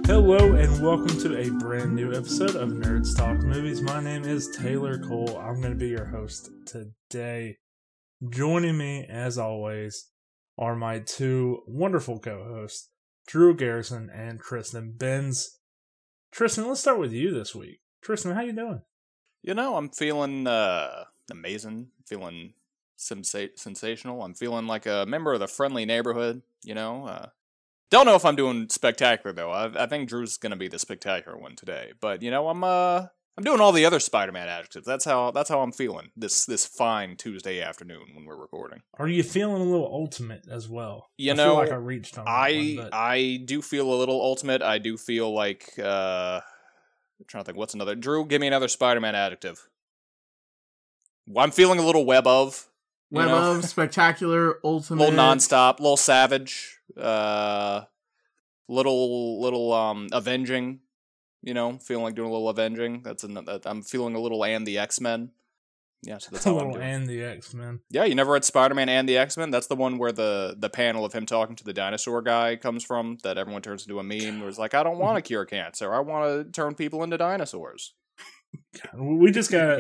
Hello and welcome to a brand new episode of Nerds Talk Movies. My name is Taylor Cole. I'm going to be your host today. Joining me, as always, are my two wonderful co-hosts, Drew Garrison and Tristan Benz. Tristan, let's start with you this week. Tristan, how you doing? You know, I'm feeling amazing, feeling sensational. I'm feeling like a member of the friendly neighborhood, you know. Don't know if I'm doing spectacular, though. I think Drew's going to be the spectacular one today. But, you know, I'm doing all the other Spider-Man adjectives. That's how I'm feeling this fine Tuesday afternoon when we're recording. Are you feeling a little ultimate as well? You I know, feel like I reached on that one, but... I do feel a little ultimate. I do feel like, I'm trying to think, what's another? Drew, give me another Spider-Man adjective. I'm feeling a little web of. Web of, spectacular, ultimate. Little nonstop, little savage, little avenging, you know, feeling like doing a little avenging. I'm feeling a little and the X-Men. Yeah, so that's how I'm doing. And the X-Men. Yeah, you never read Spider-Man and the X-Men? That's the one where the panel of him talking to the dinosaur guy comes from, that everyone turns into a meme, where it's like, I don't want to cure cancer, I want to turn people into dinosaurs. We just got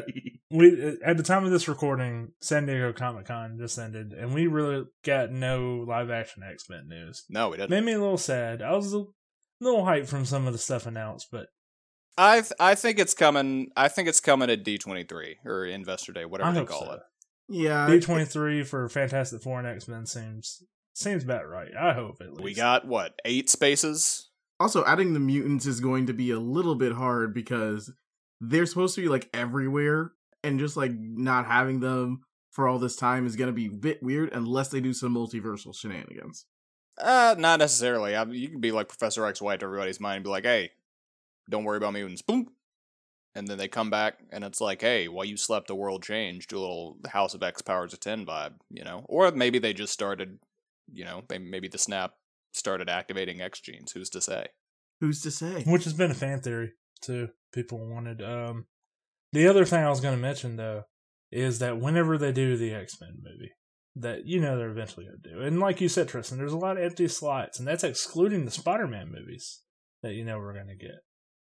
at the time of this recording, San Diego Comic-Con just ended, and we really got no live-action X-Men news. No, we didn't. Made me a little sad. I was a little hyped from some of the stuff announced, but I think it's coming. I think it's coming at D23 or Investor Day, whatever they call it. Yeah, D23 for Fantastic Four and X-Men seems about right. I hope at least. We got 8 spaces. Also, adding the mutants is going to be a little bit hard because they're supposed to be like everywhere, and just like not having them for all this time is going to be a bit weird unless they do some multiversal shenanigans. Not necessarily. You can be like Professor X White to everybody's mind and be like, hey, don't worry about mutants. Boom. And then they come back and it's like, hey, while you slept, the world changed. Do a little House of X powers of 10 vibe, you know? Or maybe they just started, you know, maybe the snap started activating X genes. Who's to say? Who's to say? Which has been a fan theory, too. People wanted. The other thing I was going to mention, though, is that whenever they do the X-Men movie, that you know they're eventually going to do. And like you said, Tristan, there's a lot of empty slots, and that's excluding the Spider-Man movies that you know we're going to get.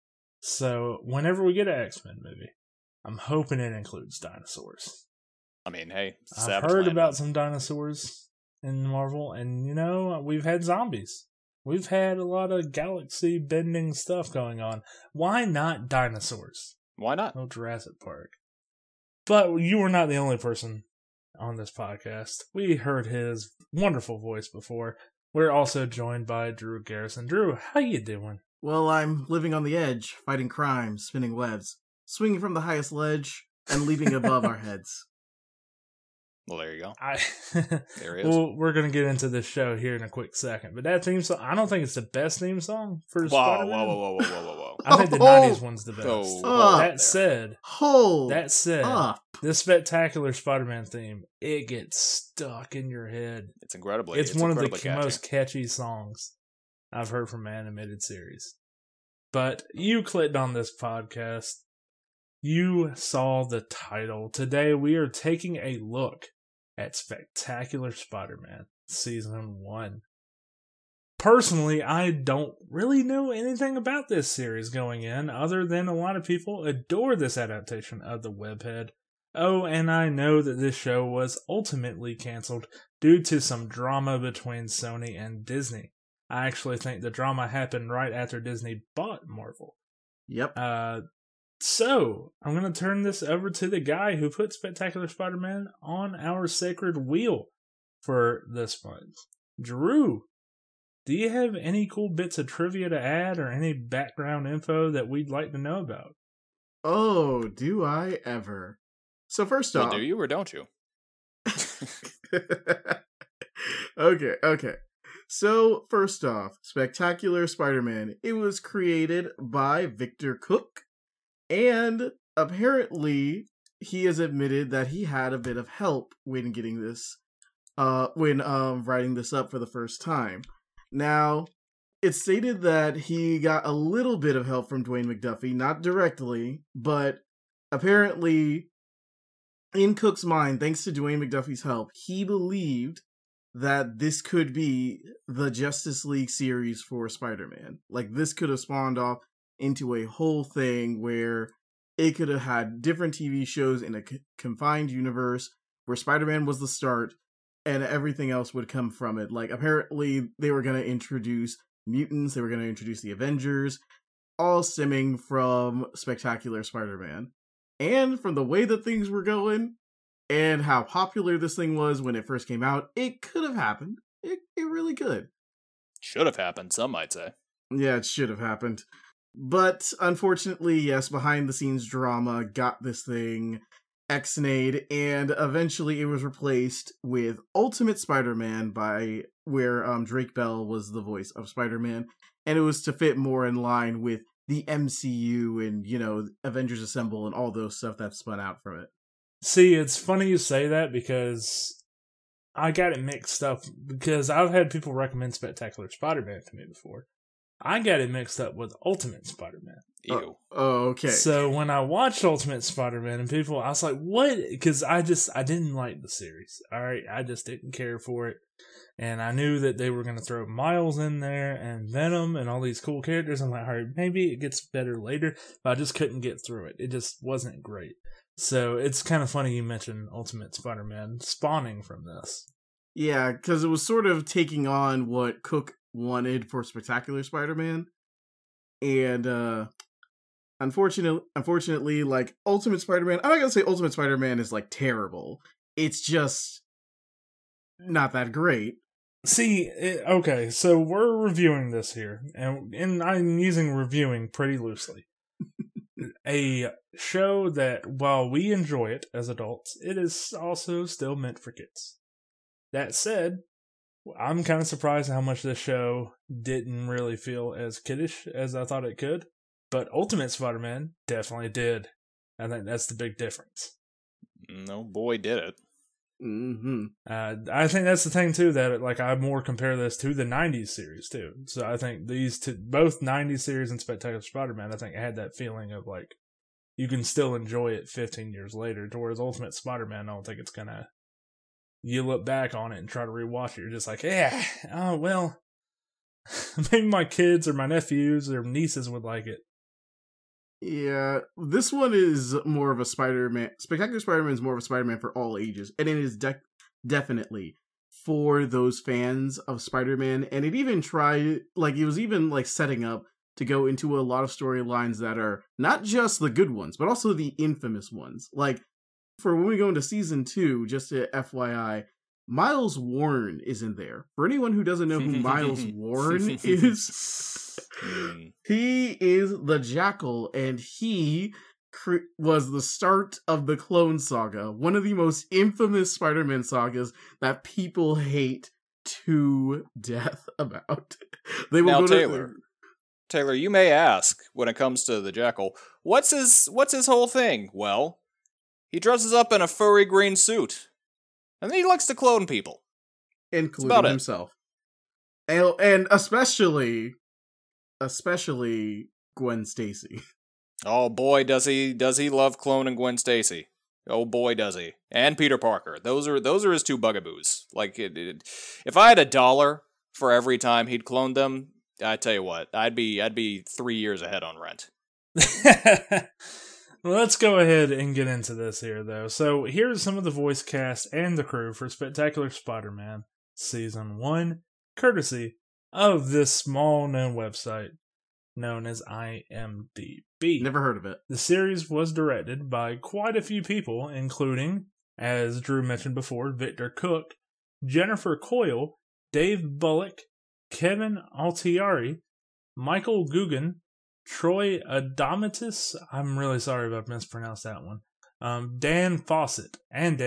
So whenever we get an X-Men movie, I'm hoping it includes dinosaurs. I mean, hey, I've heard about some dinosaurs in Marvel, and you know, we've had zombies. We've had a lot of galaxy-bending stuff going on. Why not dinosaurs? Why not? No Jurassic Park. But you were not the only person on this podcast. We heard his wonderful voice before. We're also joined by Drew Garrison. Drew, how you doing? Well, I'm living on the edge, fighting crime, spinning webs, swinging from the highest ledge, and leaping above our heads. Well, there you go. There he is. Well, we're going to get into this show here in a quick second. But that theme song, I don't think it's the best theme song for Spider-Man. Whoa. I think the 90s one's the best. That said, this spectacular Spider-Man theme, it gets stuck in your head. It's incredibly It's one of the catchy. most catchy songs I've heard from an animated series. But you clicked on this podcast. You saw the title. Today we are taking a look at Spectacular Spider-Man Season 1. Personally, I don't really know anything about this series going in, other than a lot of people adore this adaptation of the Webhead. Oh, and I know that this show was ultimately canceled due to some drama between Sony and Disney. I actually think the drama happened right after Disney bought Marvel. Yep. So, I'm going to turn this over to the guy who put Spectacular Spider-Man on our sacred wheel for this month. Drew, do you have any cool bits of trivia to add or any background info that we'd like to know about? Oh, do I ever. So first off... do you or don't you? Okay. So, first off, Spectacular Spider-Man. It was created by Victor Cook. And apparently, he has admitted that he had a bit of help when getting this, writing this up for the first time. Now, it's stated that he got a little bit of help from Dwayne McDuffie, not directly, but apparently, in Cook's mind, thanks to Dwayne McDuffie's help, he believed that this could be the Justice League series for Spider-Man. Like, this could have spawned off into a whole thing where it could have had different TV shows in a confined universe where Spider-Man was the start and everything else would come from it. Like, apparently they were going to introduce mutants, they were going to introduce the Avengers, all stemming from Spectacular Spider-Man. And from the way that things were going, and how popular this thing was when it first came out, it could have happened. It really could. Should have happened, some might say. Yeah, it should have happened. But unfortunately, yes, behind the scenes drama got this thing X-nayed, and eventually it was replaced with Ultimate Spider-Man where Drake Bell was the voice of Spider-Man, and it was to fit more in line with the MCU and, Avengers Assemble and all those stuff that spun out from it. See, it's funny you say that because I got it mixed up because I've had people recommend Spectacular Spider-Man to me before. I got it mixed up with Ultimate Spider-Man. Ew. Oh, okay. So when I watched Ultimate Spider-Man and people, I was like, what? Because I didn't like the series. All right. I just didn't care for it. And I knew that they were going to throw Miles in there and Venom and all these cool characters. I'm like, all right, maybe it gets better later. But I just couldn't get through it. It just wasn't great. So it's kind of funny you mentioned Ultimate Spider-Man spawning from this. Yeah, because it was sort of taking on what Cook wanted for Spectacular Spider-Man. And unfortunately, like, Ultimate Spider-Man, I'm not going to say Ultimate Spider-Man is, like, terrible. It's just not that great. See, okay, so we're reviewing this here, and I'm using reviewing pretty loosely. A show that, while we enjoy it as adults, it is also still meant for kids. That said, I'm kind of surprised how much this show didn't really feel as kiddish as I thought it could, but Ultimate Spider-Man definitely did. I think that's the big difference. No boy did it. Mm-hmm. I think that's the thing too, that like I more compare this to the 90s series too. So I think these two, both 90s series and Spectacular Spider-Man, I think I had that feeling of like you can still enjoy it 15 years later. Towards Ultimate Spider-Man, I don't think it's gonna. You look back on it and try to rewatch it, you're just like, yeah, oh well, maybe my kids or my nephews or nieces would like it. Yeah, this one is more of a Spider-Man. Spectacular Spider-Man is more of a Spider-Man for all ages, and it is definitely for those fans of Spider-Man. And it even tried, like, it was even like setting up to go into a lot of storylines that are not just the good ones, but also the infamous ones. Like, for when we go into season 2, just to FYI, Miles Warren is in there. For anyone who doesn't know who Miles Warren is, he is the Jackal, and he was the start of the Clone Saga, one of the most infamous Spider-Man sagas that people hate to death about. They will now, go Taylor, you may ask, when it comes to the Jackal, what's his whole thing? Well, he dresses up in a furry green suit. And then he likes to clone people. Including himself. And especially Gwen Stacy. Oh boy, does he love cloning Gwen Stacy. Oh boy, does he. And Peter Parker. Those are his two bugaboos. Like, if I had $1 for every time he'd clone them, I tell you what, I'd be 3 years ahead on rent. Well, let's go ahead and get into this here, though. So here's some of the voice cast and the crew for Spectacular Spider-Man Season 1, courtesy of this small-known website known as IMDb. Never heard of it. The series was directed by quite a few people, including, as Drew mentioned before, Victor Cook, Jennifer Coyle, Dave Bullock, Kevin Altieri, Michael Guggen, Troy Adomitis, I'm really sorry if I've mispronounced that one, Dan Fawcett.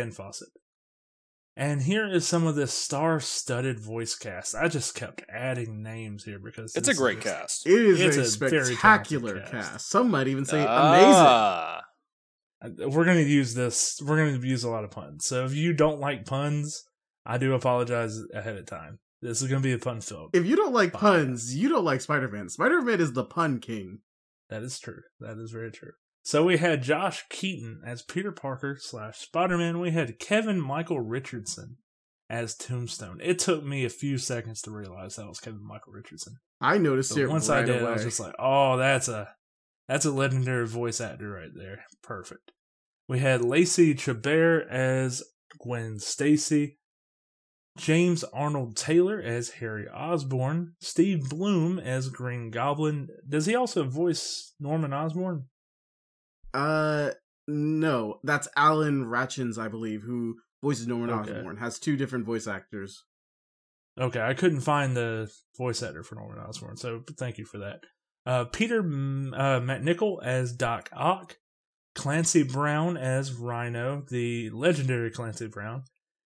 And here is some of this star-studded voice cast. I just kept adding names here because it's a great cast. It is a spectacular cast. Some might even say amazing. We're going to use this. We're going to use a lot of puns. So if you don't like puns, I do apologize ahead of time. This is going to be a fun-filled. If you don't like puns, you don't like Spider-Man. Spider-Man is the pun king. That is true. That is very true. So we had Josh Keaton as Peter Parker / Spider-Man. We had Kevin Michael Richardson as Tombstone. It took me a few seconds to realize that was Kevin Michael Richardson. I noticed But it once right I did, away. I was just like, oh, that's a legendary voice actor right there. Perfect. We had Lacey Chabert as Gwen Stacy, James Arnold Taylor as Harry Osborn, Steve Bloom as Green Goblin. Does he also voice Norman Osborn? No, that's Alan Ratchins, I believe, who voices Norman Okay. Osborn. Has 2 different voice actors. Okay, I couldn't find the voice actor for Norman Osborn, so thank you for that. Peter McNichol as Doc Ock, Clancy Brown as Rhino, the legendary Clancy Brown,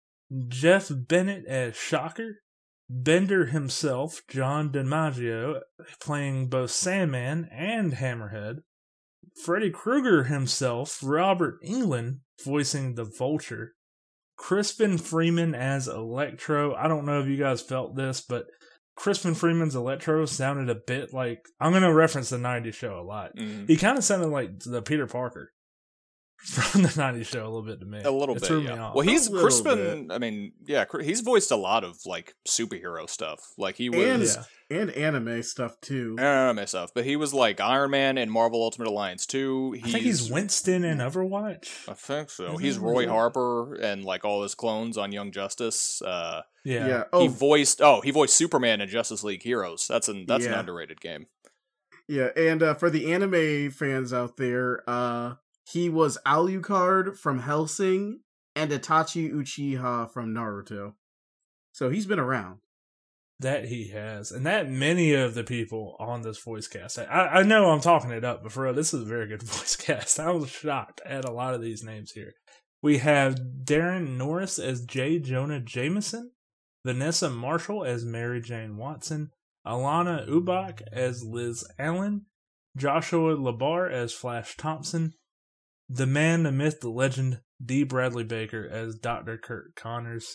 Jeff Bennett as Shocker, Bender himself, John DiMaggio, playing both Sandman and Hammerhead, Freddy Krueger himself, Robert Englund, voicing the Vulture, Crispin Freeman as Electro. I don't know if you guys felt this, but Crispin Freeman's Electro sounded a bit like, I'm going to reference the 90s show a lot. Mhm. He kind of sounded like the Peter Parker from the 90s show a little bit to me. A little It bit, threw me yeah. off. Well, he's A little Crispin. I mean, yeah, he's voiced a lot of like superhero stuff. Like he was And anime stuff, too. anime stuff, but he was like Iron Man in Marvel Ultimate Alliance 2. I think he's Winston in Overwatch. I think so. Isn't He's he? Roy Harper and like all his clones on Young Justice. Yeah. Yeah. He Oh, voiced Superman in Justice League Heroes. That's an Yeah. underrated game. yeah. And for the anime fans out there, he was Alucard from Hellsing and Itachi Uchiha from Naruto. So he's been around. That he has. And that many of the people on this voice cast. I know I'm talking it up, but for real, this is a very good voice cast. I was shocked at a lot of these names here. We have Darren Norris as J. Jonah Jameson, Vanessa Marshall as Mary Jane Watson, Alana Ubach as Liz Allen, Joshua Labar as Flash Thompson, the man, the myth, the legend, D. Bradley Baker as Dr. Kurt Connors,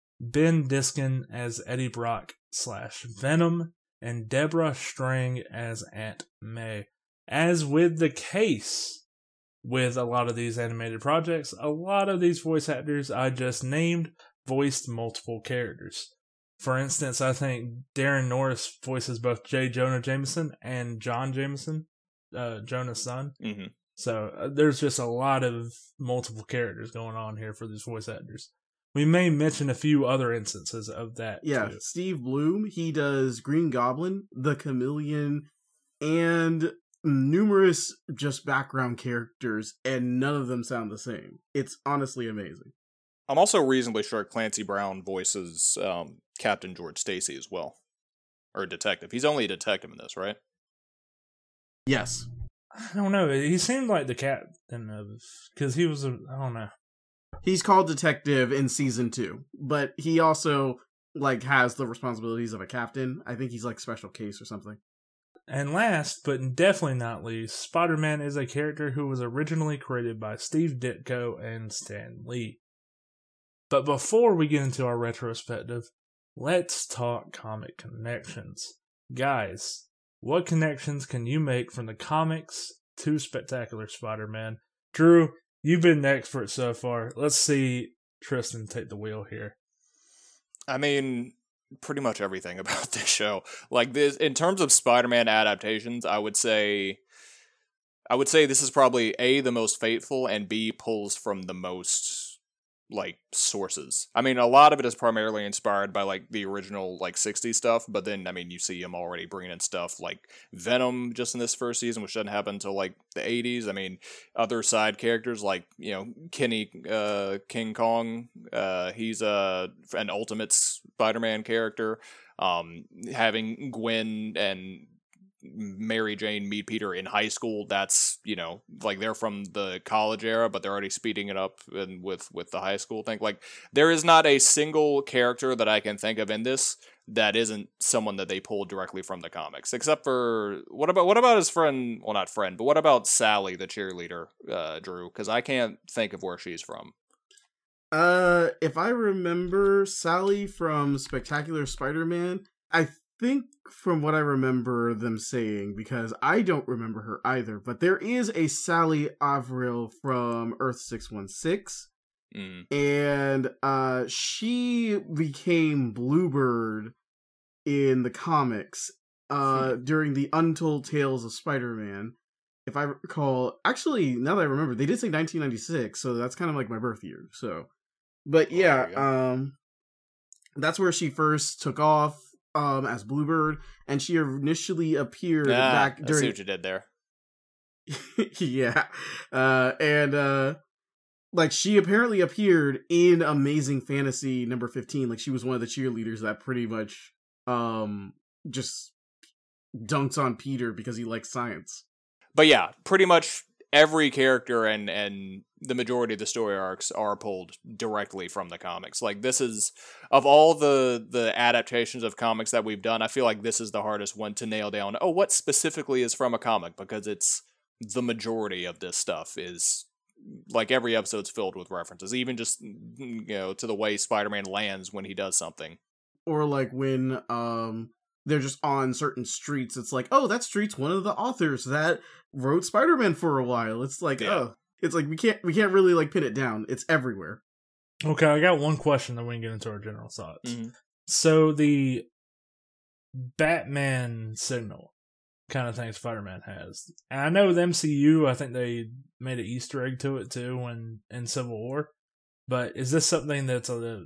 Ben Diskin as Eddie Brock / Venom, and Deborah Strang as Aunt May. As with the case with a lot of these animated projects, a lot of these voice actors I just named voiced multiple characters. For instance, I think Darren Norris voices both J. Jonah Jameson and John Jameson, Jonah's son. Mm-hmm. So there's just a lot of multiple characters going on here for these voice actors. We may mention a few other instances of that. Yeah, too. Steve Bloom, he does Green Goblin, the Chameleon, and numerous just background characters, and none of them sound the same. It's honestly amazing. I'm also reasonably sure Clancy Brown voices Captain George Stacy as well, or a detective. He's only a detective in this, right? Yes. I don't know. He seemed like the captain of, because he was I don't know. He's called detective in season 2, but he also like has the responsibilities of a captain. I think he's like special case or something. And last, but definitely not least, Spider-Man is a character who was originally created by Steve Ditko and Stan Lee. But before we get into our retrospective, let's talk comic connections. Guys, what connections can you make from the comics to Spectacular Spider-Man? Drew, you've been the expert so far. Let's see Tristan take the wheel here. I mean, pretty much everything about this show. Like this, in terms of Spider-Man adaptations, I would say this is probably A, the most faithful, and B, pulls from the most like sources. I mean, a lot of it is primarily inspired by like the original like 60s stuff, but then I mean you see him already bringing in stuff like Venom just in this first season, which doesn't happen until like the 80s. I mean, other side characters like, you know, Kenny King Kong, he's an Ultimate Spider-Man character. Having Gwen and Mary Jane meet Peter in high school, that's, you know, like they're from the college era, but they're already speeding it up and with the high school thing. Like there is not a single character that I can think of in this that isn't someone that they pulled directly from the comics, except for what about his friend, well, not friend, but what about Sally the cheerleader, Drew, because I can't think of where she's from. If I remember Sally from Spectacular Spider-Man, I think from what I remember them saying, because I don't remember her either, but there is a Sally Avril from Earth 616, And she became Bluebird in the comics during the Untold Tales of Spider-Man. If I recall, actually, now that I remember, they did say 1996, so that's kind of like my birth year. So, but yeah, that's where she first took off as Bluebird, and she initially appeared back during. I see what you did there. Yeah, and like she apparently appeared in Amazing Fantasy number 15. Like she was one of the cheerleaders that pretty much just dunks on Peter because he likes science. But yeah, pretty much every character and the majority of the story arcs are pulled directly from the comics. Like this is, of all the adaptations of comics that we've done, I feel like this is the hardest one to nail down. Oh, what specifically is from a comic? Because it's the majority of this stuff is like every episode's filled with references, even just to the way Spider-Man lands when he does something, or like when they're just on certain streets. It's like, oh, that street's one of the authors that wrote Spider-Man for a while. It's like, oh, it's like we can't really like pin it down. It's everywhere. Okay, I got one question that we can get into our general thoughts. Mm-hmm. So the Batman signal kind of thing Spider-Man has. And I know the MCU, I think they made an Easter egg to it too in Civil War. But is this something that's a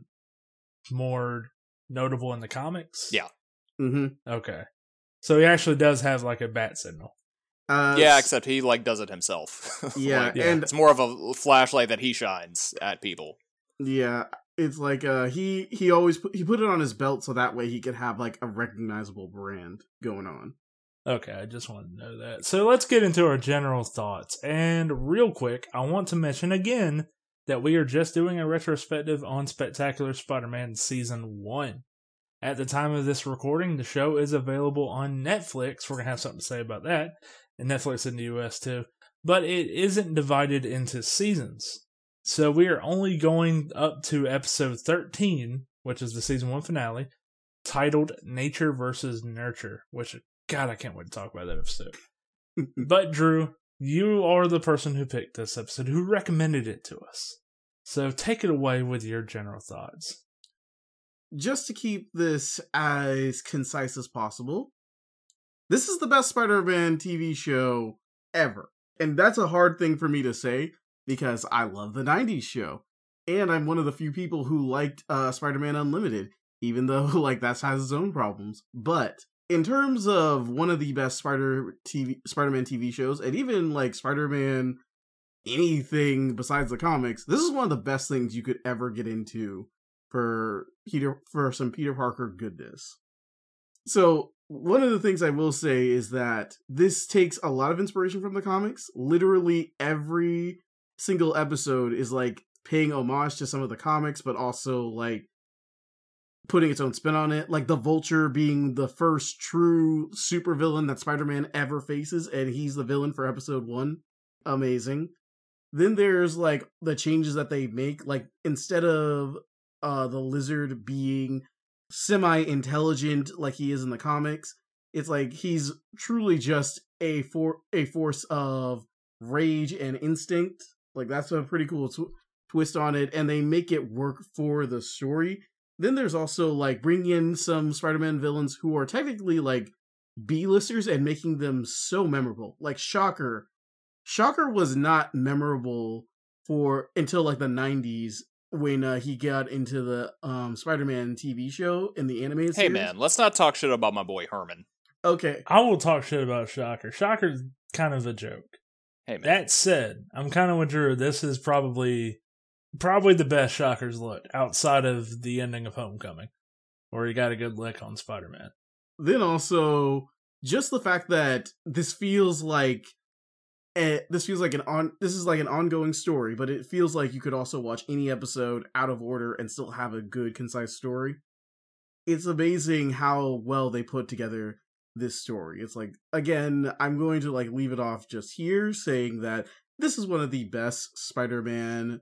more notable in the comics? Yeah. Mm-hmm. Okay. So he actually does have like a bat signal. Yeah, except he like does it himself. Yeah, like, and it's more of a flashlight that he shines at people. Yeah, it's like he always put it on his belt so that way he could have like a recognizable brand going on. Okay, I just wanted to know that. So let's get into our general thoughts. And real quick, I want to mention again that we are just doing a retrospective on Spectacular Spider-Man Season 1. At the time of this recording, the show is available on Netflix. We're going to have something to say about that. And Netflix in the US too. But it isn't divided into seasons. So we are only going up to episode 13, which is the Season 1 finale, titled Nature vs. Nurture, which, God, I can't wait to talk about that episode. But Drew, you are the person who picked this episode, who recommended it to us. So take it away with your general thoughts. Just to keep this as concise as possible, this is the best Spider-Man TV show ever. And that's a hard thing for me to say because I love the 90s show. And I'm one of the few people who liked Spider-Man Unlimited, even though like that has its own problems. But in terms of one of the best Spider-Man TV shows, and even like Spider-Man anything besides the comics, this is one of the best things you could ever get into for some Peter Parker goodness. So one of the things I will say is that this takes a lot of inspiration from the comics. Literally every single episode is like paying homage to some of the comics, but also like putting its own spin on it. Like the Vulture being the first true supervillain that Spider-Man ever faces, and he's the villain for episode 1. Amazing. Then there's like the changes that they make, like instead of the Lizard being semi-intelligent like he is in the comics, it's like he's truly just a force of rage and instinct. Like that's a pretty cool twist on it, and they make it work for the story. Then there's also like bringing in some Spider-Man villains who are technically like B-listers and making them so memorable. Like Shocker. Shocker was not memorable until like the 90s when he got into the Spider-Man TV show in the animated series. Hey man, let's not talk shit about my boy Herman. Okay. I will talk shit about Shocker. Shocker's kind of a joke. Hey man. That said, I'm kind of with Drew. This is probably the best Shocker's look outside of the ending of Homecoming, where he got a good lick on Spider-Man. Then also, just the fact that this feels like an ongoing story, but it feels like you could also watch any episode out of order and still have a good, concise story. It's amazing how well they put together this story. It's like, again, I'm going to like leave it off just here, saying that this is one of the best Spider-Man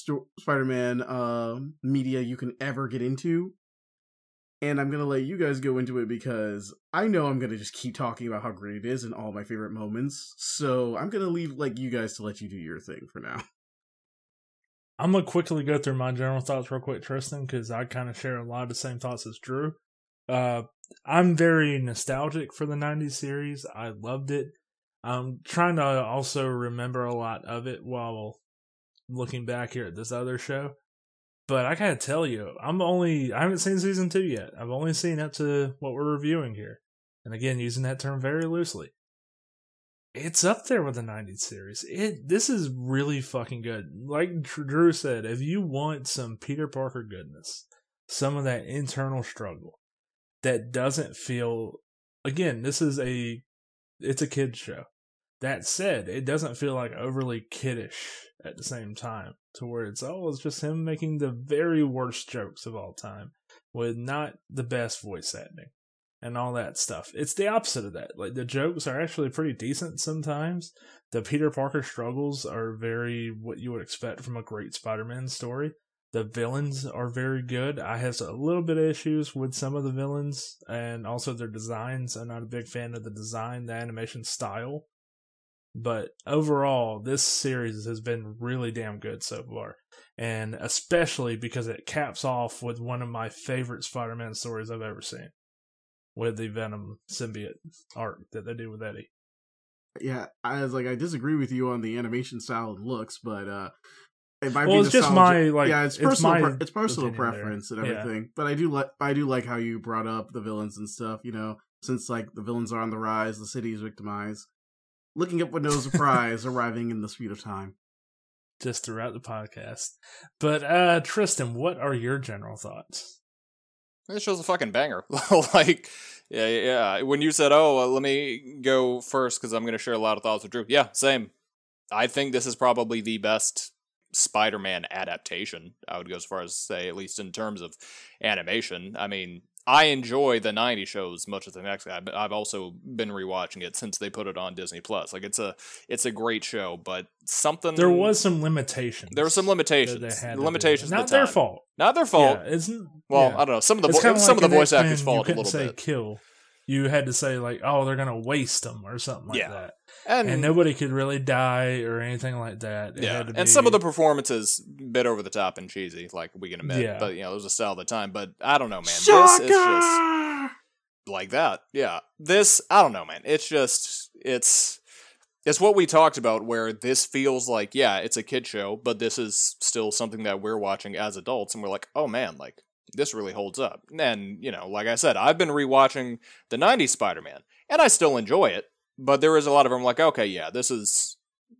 media you can ever get into. And I'm going to let you guys go into it because I know I'm going to just keep talking about how great it is and all my favorite moments. So I'm going to leave like you guys to let you do your thing for now. I'm going to quickly go through my general thoughts real quick, Tristan, because I kind of share a lot of the same thoughts as Drew. I'm very nostalgic for the 90s series. I loved it. I'm trying to also remember a lot of it while looking back here at this other show. But I gotta tell you, I haven't seen season 2 yet. I've only seen up to what we're reviewing here. And again, using that term very loosely. It's up there with the 90s series. This is really fucking good. Like Drew said, if you want some Peter Parker goodness, some of that internal struggle that doesn't feel, again, it's a kid's show. That said, it doesn't feel like overly kiddish at the same time, to where it's just him making the very worst jokes of all time with not the best voice acting and all that stuff. It's the opposite of that. Like, the jokes are actually pretty decent sometimes. The Peter Parker struggles are very what you would expect from a great Spider-Man story. The villains are very good. I have a little bit of issues with some of the villains and also their designs. I'm not a big fan of the design, the animation style. But overall, this series has been really damn good so far. And especially because it caps off with one of my favorite Spider-Man stories I've ever seen. With the Venom symbiote arc that they do with Eddie. Yeah, I disagree with you on the animation style and looks, but it might be it's just my it's personal. It's personal opinion preference there. and everything. Yeah. But I do like how you brought up the villains and stuff. You know, since like the villains are on the rise, the city is victimized. Looking up with no surprise, arriving in the speed of time. Just throughout the podcast. But Tristan, what are your general thoughts? This show's a fucking banger. Like, yeah. When you said, let me go first because I'm going to share a lot of thoughts with Drew. Yeah, same. I think this is probably the best Spider-Man adaptation. I would go as far as say, at least in terms of animation. I mean, I enjoy the 90s shows much as the next guy, but I've also been rewatching it since they put it on Disney Plus. Like, it's a great show, but there was some limitations. There were some limitations. Limitations. Not their fault. Not their fault. Yeah, I don't know. Some of the voice actors' fault a little bit. Kill. You had to say like, they're gonna waste them or something like that. And nobody could really die or anything like that. And some of the performances bit over the top and cheesy, like we can admit. Yeah. But, it was a style of the time. But I don't know, man. Shaka! This is just like that. Yeah. This, I don't know, man. It's just, it's what we talked about where this feels like, it's a kid show, but this is still something that we're watching as adults. And we're like, oh, man, like, this really holds up. And, like I said, I've been rewatching the 90s Spider-Man, and I still enjoy it. But there is a lot of them like, okay, this is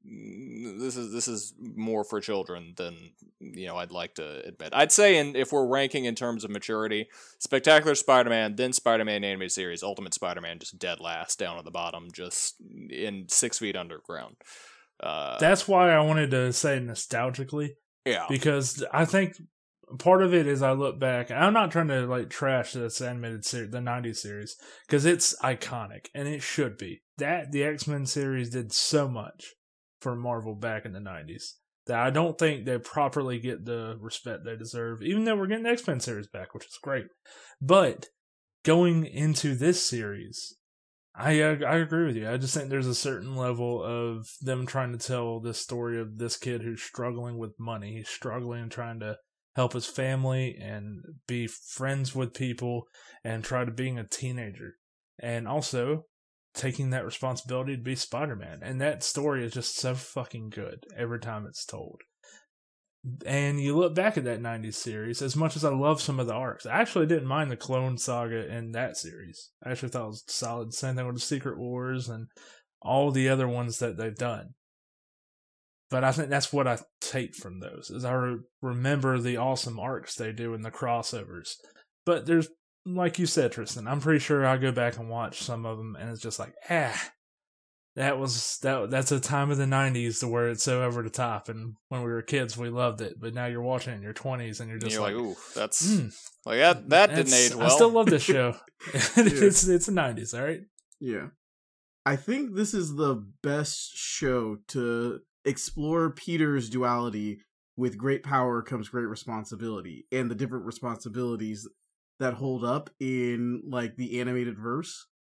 more for children than I'd like to admit. I'd say, if we're ranking in terms of maturity, Spectacular Spider-Man, then Spider-Man animated series, Ultimate Spider-Man, just dead last down at the bottom, just in 6 feet underground. That's why I wanted to say nostalgically. Yeah, because I think part of it is I look back, and I'm not trying to like trash this animated series, the 90s series, because it's iconic and it should be. The X-Men series did so much for Marvel back in the 90s that I don't think they properly get the respect they deserve, even though we're getting the X-Men series back, which is great. But going into this series, I agree with you. I just think there's a certain level of them trying to tell this story of this kid who's struggling with money. He's struggling and trying to help his family and be friends with people and try to being a teenager. And also taking that responsibility to be Spider-Man. And that story is just so fucking good every time it's told. And you look back at that 90s series, as much as I love some of the arcs, I actually didn't mind the Clone Saga in that series. I actually thought it was solid. Same thing with the Secret Wars and all the other ones that they've done. But I think that's what I take from those, is I remember the awesome arcs they do in the crossovers. But there's, like you said, Tristan, I'm pretty sure I go back and watch some of them, and it's just like, that's a time of the 90s to where it's so over the top, and when we were kids, we loved it. But now you're watching it in your 20s, and you're just like, ooh, that's like that didn't age well. I still love this show. It's the 90s, all right? Yeah. I think this is the best show to explore Peter's duality. With great power comes great responsibility, and the different responsibilities that hold up in like the animated verse.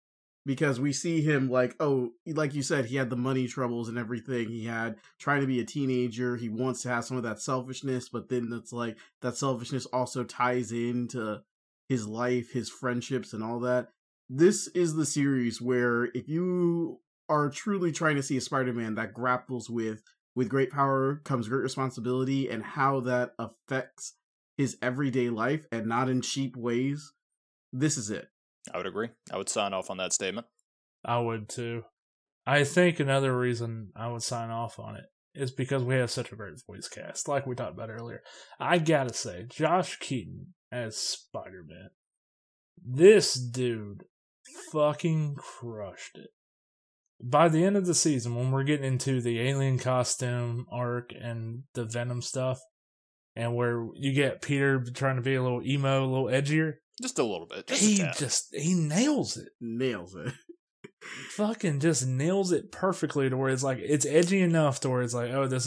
because we see him like, oh, like you said, he had the money troubles and everything. He had trying to be a teenager. He wants to have some of that selfishness, but then it's like that selfishness also ties into his life, his friendships, and all that. This is the series where if you are truly trying to see a Spider-Man that grapples with great power comes great responsibility and how that affects his everyday life and not in cheap ways, this is it. I would agree. I would sign off on that statement. I would too. I think another reason I would sign off on it is because we have such a great voice cast, like we talked about earlier. I gotta say, Josh Keaton as Spider-Man, this dude fucking crushed it. By the end of the season, when we're getting into the alien costume arc and the Venom stuff, and where you get Peter trying to be a little emo, a little edgier, just a little bit. He nails it. Nails it. Fucking just nails it perfectly to where it's like, it's edgy enough to where it's like, oh,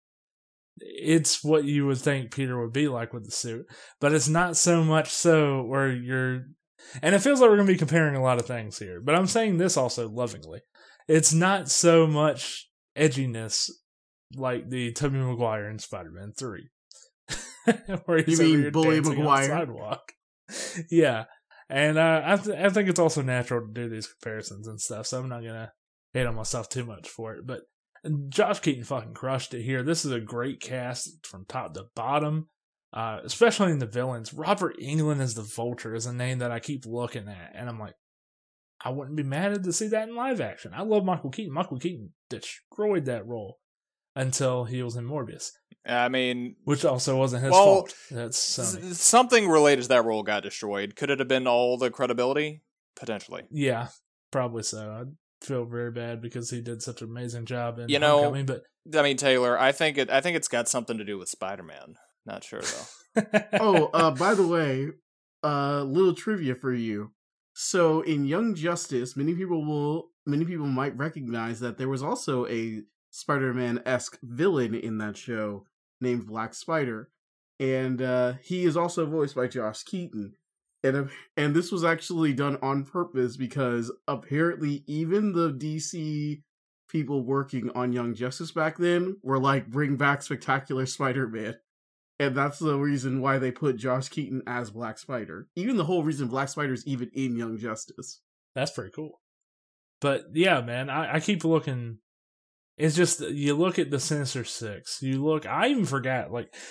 it's what you would think Peter would be like with the suit. But it's not so much so where and it feels like we're going to be comparing a lot of things here. But I'm saying this also lovingly. It's not so much edginess like the Tobey Maguire in Spider-Man 3. Where he's you mean Bully Maguire? Sidewalk. Yeah. And I think it's also natural to do these comparisons and stuff, so I'm not going to hate on myself too much for it. But Josh Keaton fucking crushed it here. This is a great cast from top to bottom, especially in the villains. Robert Englund as the Vulture is a name that I keep looking at, and I'm like, I wouldn't be mad to see that in live action. I love Michael Keaton. Michael Keaton destroyed that role until he was in Morbius. I mean, which also wasn't his fault. That's Sony. Something related to that role got destroyed. Could it have been all the credibility? Potentially. Yeah, probably so. I feel very bad because he did such an amazing job in Homecoming. But I mean, Taylor, I think it's got something to do with Spider-Man. Not sure though. By the way, little trivia for you. So in Young Justice, many people might recognize that there was also a Spider-Man-esque villain in that show named Black Spider, and he is also voiced by Josh Keaton. And this was actually done on purpose because apparently even the DC people working on Young Justice back then were like, bring back Spectacular Spider-Man. And that's the reason why they put Josh Keaton as Black Spider. Even the whole reason Black Spider's even in Young Justice. That's pretty cool. But yeah, man, I keep looking. It's just, you look at the Sinister Six. I even forgot,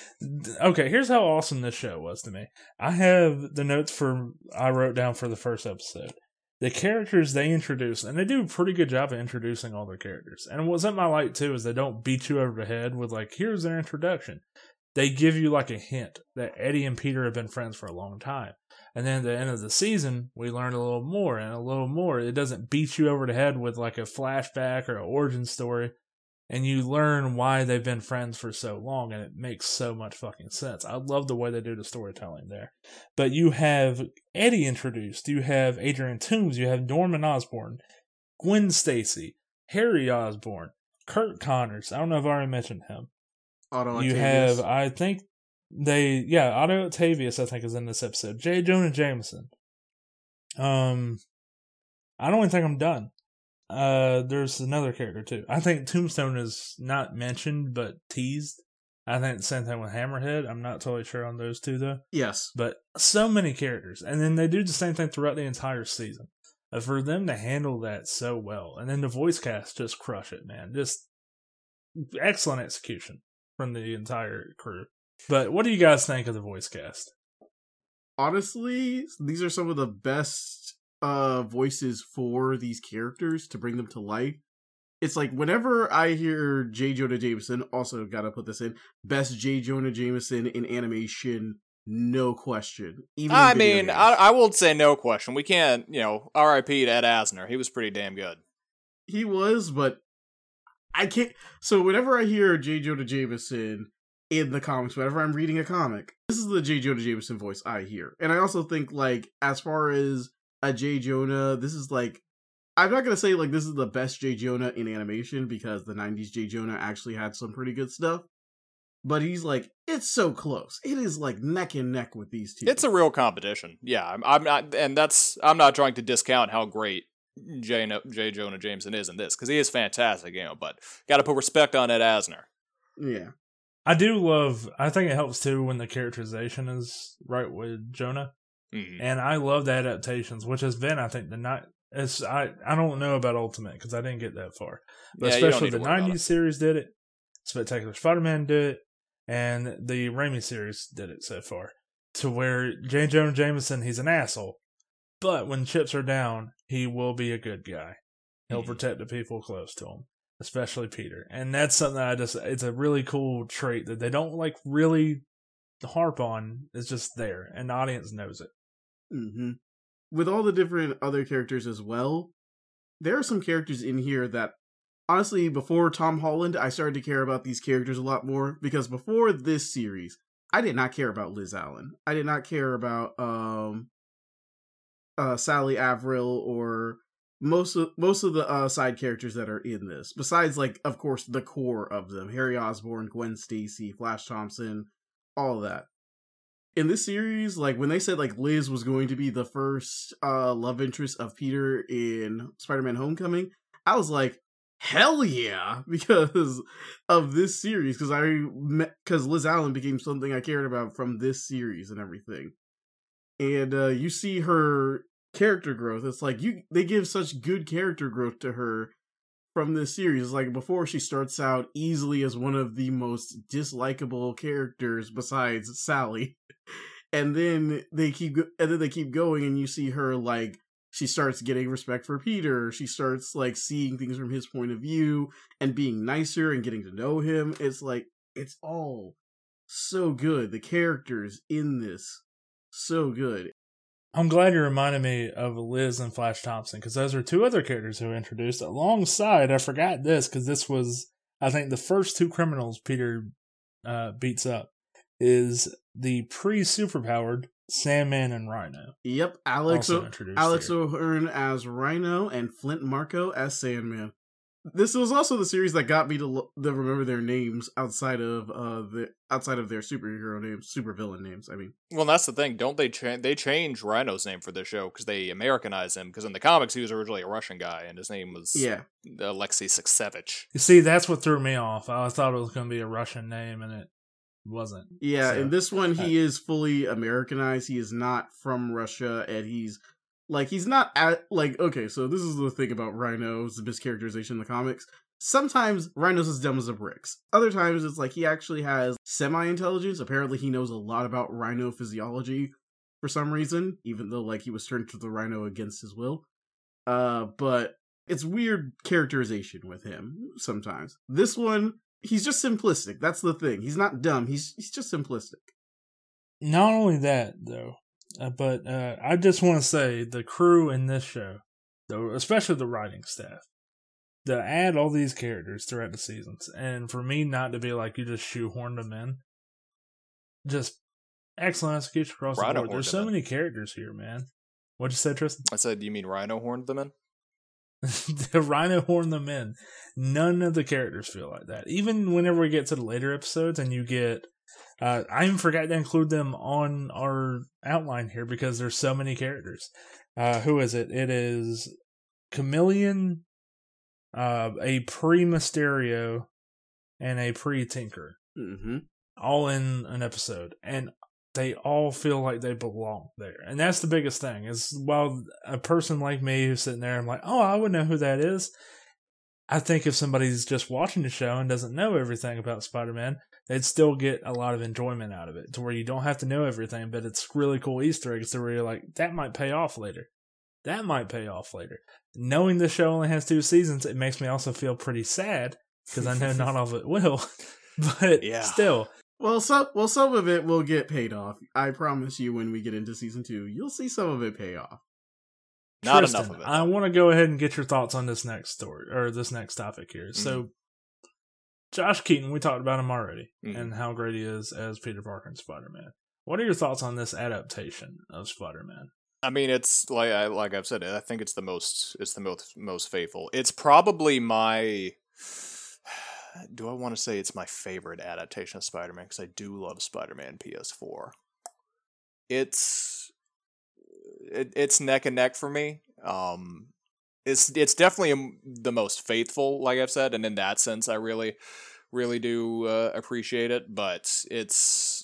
okay, here's how awesome this show was to me. I have the notes I wrote down for the first episode. The characters they introduce, and they do a pretty good job of introducing all their characters. And what something I like too is they don't beat you over the head with here's their introduction. They give you a hint that Eddie and Peter have been friends for a long time. And then at the end of the season, we learn a little more and a little more. It doesn't beat you over the head with a flashback or an origin story. And you learn why they've been friends for so long, and it makes so much fucking sense. I love the way they do the storytelling there. But you have Eddie introduced. You have Adrian Toomes. You have Norman Osborn, Gwen Stacy, Harry Osborn, Kurt Connors. I don't know if I already mentioned him. Otto you Octavius. have, I think Otto Octavius, I think, is in this episode. J. Jonah Jameson. I don't even think I'm done. There's another character too. I think Tombstone is not mentioned, but teased. I think the same thing with Hammerhead. I'm not totally sure on those two though. Yes. But so many characters. And then they do the same thing throughout the entire season. For them to handle that so well. And then the voice cast just crush it, man. Just excellent execution from the entire crew. But what do you guys think of the voice cast? Honestly, these are some of the best voices for these characters to bring them to life. It's whenever I hear J. Jonah Jameson, also gotta put this in, best J. Jonah Jameson in animation, no question. Even I mean, I will say no question. We can't, R.I.P. to Ed Asner. He was pretty damn good. He was, but I can't. So whenever I hear J. Jonah Jameson in the comics, whenever I'm reading a comic, this is the J. Jonah Jameson voice I hear. And I also think, as far as a J. Jonah, this is I'm not gonna say this is the best J. Jonah in animation, because the 90s J. Jonah actually had some pretty good stuff. But he's it's so close. It is neck and neck with these two. It's a real competition. Yeah, I'm not trying to discount how great J. Jonah Jameson is in this, because he is fantastic, but got to put respect on Ed Asner. Yeah. I think it helps too when the characterization is right with Jonah. Mm-hmm. And I love the adaptations, which has been, I think, I don't know about Ultimate because I didn't get that far. But especially the 90s series did it, Spectacular Spider-Man did it, and the Raimi series did it so far. To where J. Jonah Jameson, he's an asshole. But when chips are down, he will be a good guy. He'll protect the people close to him, especially Peter. And that's something that it's a really cool trait that they don't really harp on. It's just there, and the audience knows it. Mm-hmm. With all the different other characters as well, there are some characters in here that, honestly, before Tom Holland, I started to care about these characters a lot more, because before this series, I did not care about Liz Allen. I did not care about Sally Averill or most of the side characters that are in this. Besides, of course, the core of them: Harry Osborn, Gwen Stacy, Flash Thompson, all of that. In this series, when they said Liz was going to be the first love interest of Peter in Spider-Man Homecoming, I was like, hell yeah, because of this series, because Liz Allen became something I cared about from this series and everything. And you see her character growth. It's they give such good character growth to her from this series. Before, she starts out easily as one of the most dislikable characters besides Sally. And then they keep going, and you see her she starts getting respect for Peter. She starts seeing things from his point of view and being nicer and getting to know him. It's it's all so good. The characters in this, so good. I'm glad you reminded me of Liz and Flash Thompson, because those are two other characters who were introduced alongside. I forgot this because this was, I think, the first two criminals Peter beats up is the pre-superpowered Sandman and Rhino. Yep, Alex O'Hearn as Rhino and Flint Marko as Sandman. This was also the series that got me to remember their names outside of their superhero names, supervillain names. I mean, well, that's the thing. Don't they change Rhino's name for this show because they Americanize him? Because in the comics, he was originally a Russian guy, and his name was Alexei Saksevich. You see, that's what threw me off. I thought it was going to be a Russian name, and it wasn't. Yeah, in this one, he is fully Americanized. He is not from Russia, and he's not okay, so this is the thing about Rhino's mischaracterization in the comics. Sometimes Rhino's as dumb as a bricks. Other times it's he actually has semi-intelligence. Apparently he knows a lot about Rhino physiology for some reason, even though he was turned to the Rhino against his will. But it's weird characterization with him sometimes. This one, he's just simplistic. That's the thing. He's not dumb. He's just simplistic. Not only that, though, but I just want to say the crew in this show, especially the writing staff, to add all these characters throughout the seasons, and for me not to be you just shoehorned them in, just excellent execution across the board. There's so many characters here, man. What'd you say, Tristan? I said, you mean Rhino horned them in? The Rhino horned them in. None of the characters feel like that. Even whenever we get to the later episodes and you get... I even forgot to include them on our outline here because there's so many characters. Who is it? It is Chameleon, a pre-Mysterio, and a pre-Tinker. Mm-hmm. All in an episode. And they all feel like they belong there. And that's the biggest thing. Is while a person like me who's sitting there, I'm like, oh, I would know who that is. I think if somebody's just watching the show and doesn't know everything about Spider-Man, they'd still get a lot of enjoyment out of it, to where you don't have to know everything, but it's really cool Easter eggs to where you're like, that might pay off later. That might pay off later. Knowing the show only has 2 seasons, it makes me also feel pretty sad, because I know not all of it will, but still. Well, some of it will get paid off. I promise you, when we get into season 2, you'll see some of it pay off. Not Tristan, enough of it. I want to go ahead and get your thoughts on this next story, or this next topic here. Mm-hmm. So, Josh Keaton, we talked about him already, and how great he is as Peter Parker and Spider-Man. What are your thoughts on this adaptation of Spider-Man? I mean, it's like I've said, I think it's the most faithful. It's probably my... Do I want to say it's my favorite adaptation of Spider-Man? Because I do love Spider-Man PS4. It's neck and neck for me. it's definitely the most faithful, like I've said, and in that sense, I really, really do appreciate it. But it's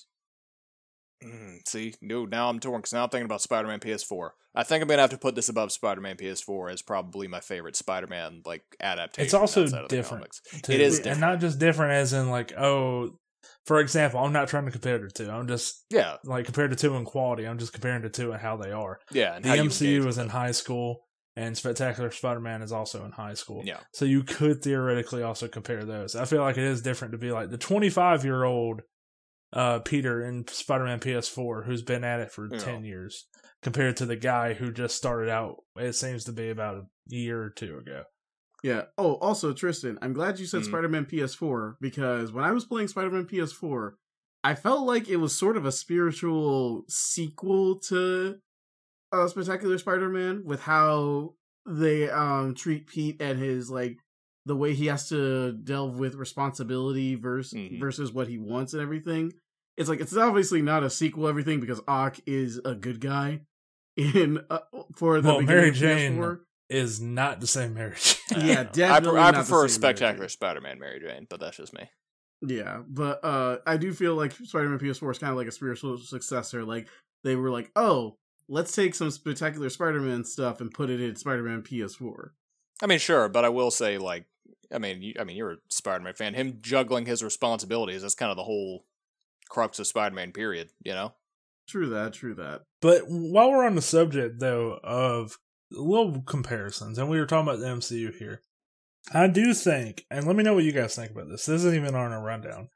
see, no, now I'm torn because now I'm thinking about Spider-Man PS4. I think I'm gonna have to put this above Spider-Man PS4 as probably my favorite Spider-Man like adaptation. It's also outside of the different. comics. Too. It is different, and not just different as in like, oh, for example, I'm not trying to compare the two. I'm just like compared to two in quality. I'm just comparing the two and how they are. Yeah, and the how you MCU is with in it. high school, and Spectacular Spider-Man is also in high school. Yeah. So you could theoretically also compare those. I feel like it is different to be like the 25-year-old Peter in Spider-Man PS4 who's been at it for 10 years compared to the guy who just started out, it seems to be about a year or two ago. Yeah. Oh, also, Tristan, I'm glad you said Spider-Man PS4 because when I was playing Spider-Man PS4, I felt like it was sort of a spiritual sequel to Spectacular Spider-Man with how they treat Pete and his like the way he has to delve with responsibility versus what he wants and everything. It's like it's obviously not a sequel everything because Ock is a good guy in for the Mary Jane is not the same Mary Jane. Yeah, definitely. I prefer Spectacular Spider-Man Mary Jane, but that's just me. Yeah, but I do feel like Spider-Man PS4 is kind of like a spiritual successor. Like they were like, oh, let's take some Spectacular Spider-Man stuff and put it in Spider-Man PS4. I mean, sure, but I will say, like, I mean, you're a Spider-Man fan. Him juggling his responsibilities, that's kind of the whole crux of Spider-Man, period, you know? True that. But while we're on the subject, though, of little comparisons, and we were talking about the MCU here, I do think, and let me know what you guys think about this. This isn't even on a rundown.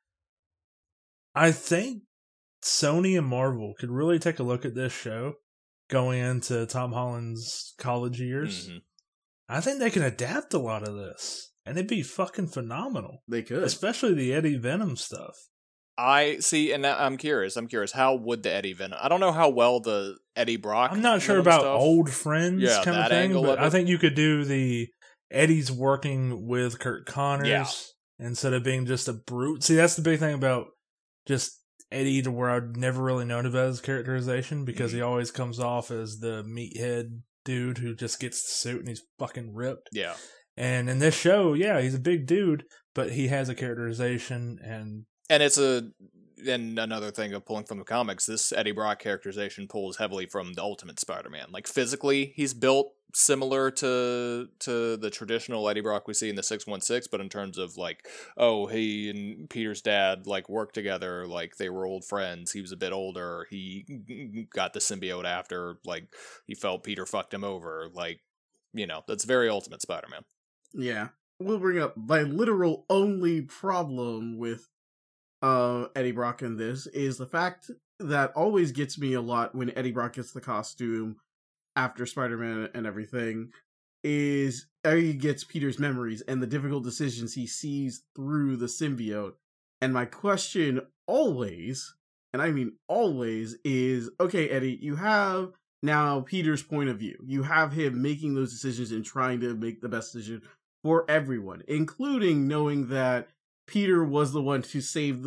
I think Sony and Marvel could really take a look at this show going into Tom Holland's college years. Mm-hmm. I think they can adapt a lot of this, and it'd be fucking phenomenal. They could. Especially the Eddie Venom stuff. I see, and I'm curious. How would the Eddie Venom? I don't know how well the Eddie Brock. I'm not sure Venom about stuff. old friends kind of thing, but I think you could do the Eddie's working with Kurt Connors instead of being just a brute. See, that's the big thing about just Eddie, to where I've never really known about his characterization because he always comes off as the meathead dude who just gets the suit and he's fucking ripped. Yeah. And in this show, he's a big dude, but he has a characterization and it's another thing of pulling from the comics, this Eddie Brock characterization pulls heavily from the Ultimate Spider-Man. Like physically, he's built similar to the traditional Eddie Brock we see in the 616, but in terms of like, oh, he and Peter's dad like worked together, like they were old friends. He was a bit older. He got the symbiote after like he felt Peter fucked him over. Like, you know, that's very Ultimate Spider-Man. Yeah. We'll bring up my literal only problem with Eddie Brock in this is the fact that always gets me a lot when Eddie Brock gets the costume after Spider-Man and everything is Eddie gets Peter's memories and the difficult decisions he sees through the symbiote. And my question always, and I mean always, is, okay, Eddie, you have now Peter's point of view. You have him making those decisions and trying to make the best decision for everyone, including knowing that Peter was the one to save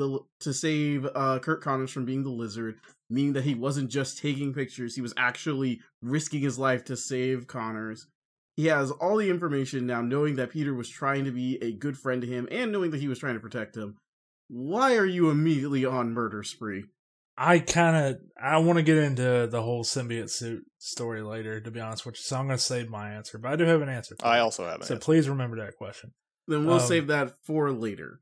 Kurt Connors from being the Lizard, meaning that he wasn't just taking pictures, he was actually risking his life to save Connors. He has all the information now, knowing that Peter was trying to be a good friend to him and knowing that he was trying to protect him. Why are you immediately on murder spree? I want to get into the whole symbiote suit story later, to be honest with you, so I'm going to save my answer, but I do have an answer. I also have an answer. So please remember that question. Then we'll save that for later.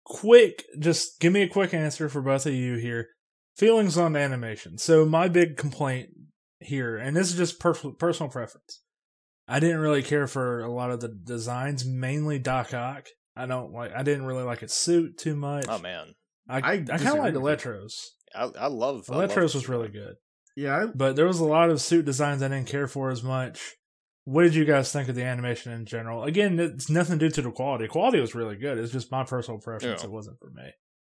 Just give me a quick answer for both of you here. Feelings on animation. So my big complaint here, and this is just personal preference, I didn't really care for a lot of the designs, mainly Doc Ock. I didn't really like his suit too much. Oh man, I kind of liked Electro's. I love Electro's was really good. Yeah, but there was a lot of suit designs I didn't care for as much. What did you guys think of the animation in general? Again, it's nothing due to the quality. The quality was really good. It's just my personal preference. It wasn't for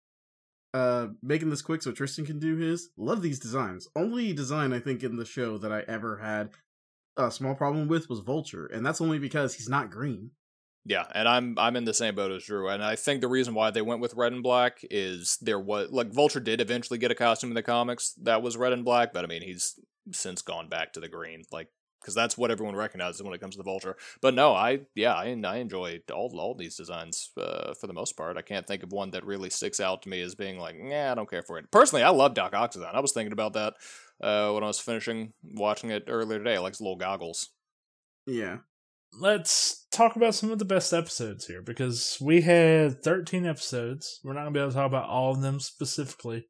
me. Making this quick so Tristan can do his. Love these designs. Only design I think in the show that I ever had a small problem with was Vulture, and that's only because he's not green. Yeah, and I'm in the same boat as Drew, and I think the reason why they went with red and black is Vulture did eventually get a costume in the comics that was red and black, but I mean he's since gone back to the green. Like because that's what everyone recognizes when it comes to the Vulture. But no, I enjoy all these designs for the most part. I can't think of one that really sticks out to me as being like, I don't care for it. Personally, I love Doc Ock's design. I was thinking about that when I was watching it earlier today. I like his little goggles. Yeah. Let's talk about some of the best episodes here, because we had 13 episodes. We're not going to be able to talk about all of them specifically.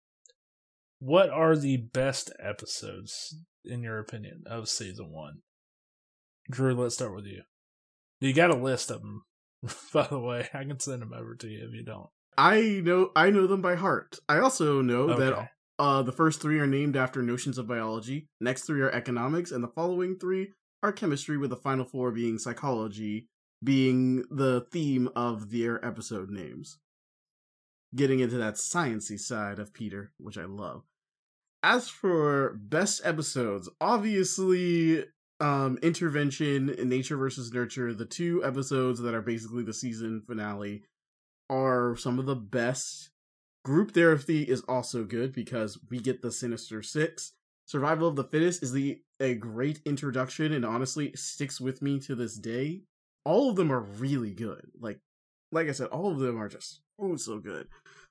What are the best episodes, in your opinion, of Season 1? Drew, let's start with you. You got a list of them, by the way. I can send them over to you if you don't. I know them by heart. I also know that the first 3 are named after notions of biology, next 3 are economics, and the following 3 are chemistry, with the final 4 being psychology, being the theme of their episode names. Getting into that sciencey side of Peter, which I love. As for best episodes, obviously, Intervention and Nature vs. Nurture, the 2 episodes that are basically the season finale, are some of the best. Group Therapy is also good because we get the Sinister Six. Survival of the Fittest is a great introduction, and honestly sticks with me to this day. All of them are really good. Like I said, all of them are just so good.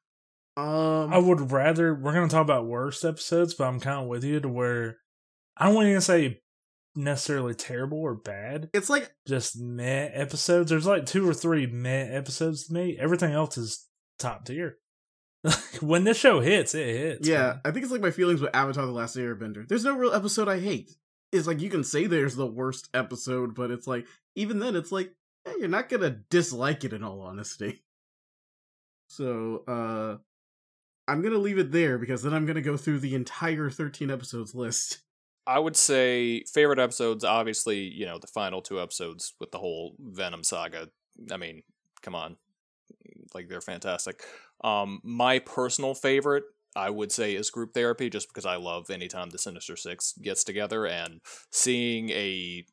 I would rather, we're going to talk about worst episodes, but I'm kind of with you to where I don't want to say necessarily terrible or bad. It's like just meh episodes. There's like 2 or 3 meh episodes to me. Everything else is top tier. When this show hits, it hits. Yeah, man. I think it's like my feelings with Avatar: The Last Airbender. There's no real episode I hate. It's like you can say there's the worst episode, but it's like, even then, it's like, you're not gonna dislike it in all honesty. So, I'm gonna leave it there, because then I'm gonna go through the entire 13 episodes list. I would say favorite episodes, obviously, the final 2 episodes with the whole Venom saga. I mean, come on. Like, they're fantastic. My personal favorite, I would say, is Group Therapy, just because I love anytime the Sinister Six gets together, and seeing a,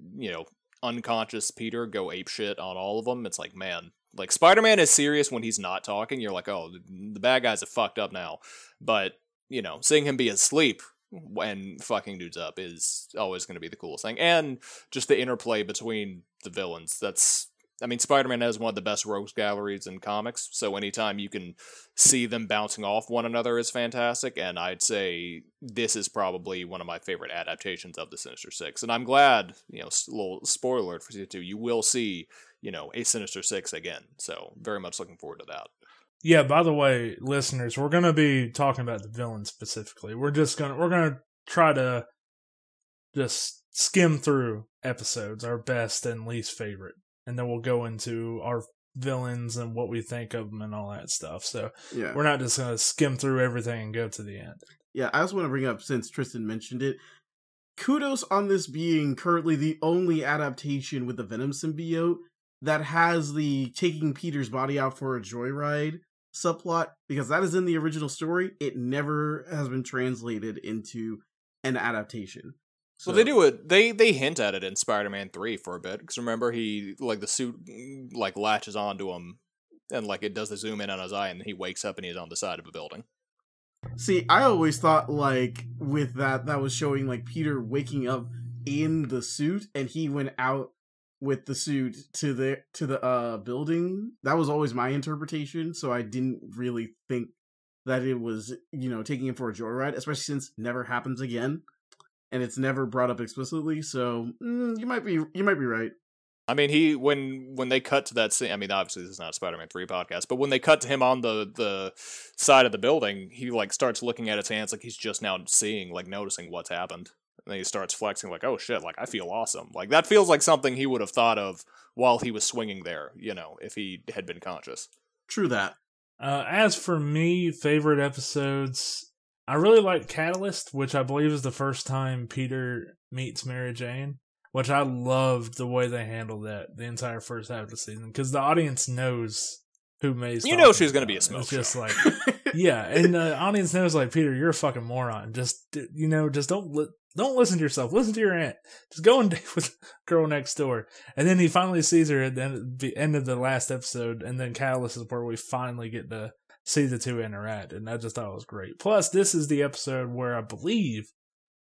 unconscious Peter go apeshit on all of them. It's like, man, like, Spider-Man is serious when he's not talking. You're like, oh, the bad guys are fucked up now. But, seeing him be asleep when fucking dudes up is always going to be the coolest thing. And just the interplay between the villains. Spider-Man has one of the best rogues galleries in comics, so anytime you can see them bouncing off one another is fantastic, and I'd say this is probably one of my favorite adaptations of the Sinister Six. And I'm glad, little spoiler alert for Season 2, you will see, a Sinister Six again, so very much looking forward to that. Yeah, by the way, listeners, we're going to be talking about the villains specifically. We're going to try to just skim through episodes, our best and least favorite. And then we'll go into our villains and what we think of them and all that stuff. So yeah, we're not just going to skim through everything and go to the end. Yeah, I also want to bring up, since Tristan mentioned it, kudos on this being currently the only adaptation with the Venom symbiote that has the taking Peter's body out for a joyride subplot, because that is in the original story. It never has been translated into an adaptation. So, well, they do it. They hint at it in Spider-Man 3 for a bit, because remember, he, like, the suit, like, latches onto him, and, like, it does the zoom in on his eye, and he wakes up and he's on the side of a building. See, I always thought, like, with that was showing, like, Peter waking up in the suit, and he went out with the suit to the building. That was always my interpretation, so I didn't really think that it was, taking him for a joyride, especially since it never happens again. And it's never brought up explicitly, so you might be right. I mean, when they cut to that scene, I mean, obviously this is not a Spider-Man 3 podcast, but when they cut to him on the side of the building, he, like, starts looking at his hands like he's just now noticing what's happened. And then he starts flexing like, oh shit, like, I feel awesome. Like, that feels like something he would have thought of while he was swinging there, if he had been conscious. True that. As for me, favorite episodes, I really like Catalyst, which I believe is the first time Peter meets Mary Jane, which I loved the way they handled that the entire first half of the season, because the audience knows who May's You know she's going to be a smoke It's show. just like, yeah, and the audience knows, like, Peter, you're a fucking moron. Just, just don't listen to yourself. Listen to your aunt. Just go and date with girl next door. And then he finally sees her at the end of the last episode, and then Catalyst is where we finally get to see the two interact, and I just thought it was great. Plus, this is the episode where I believe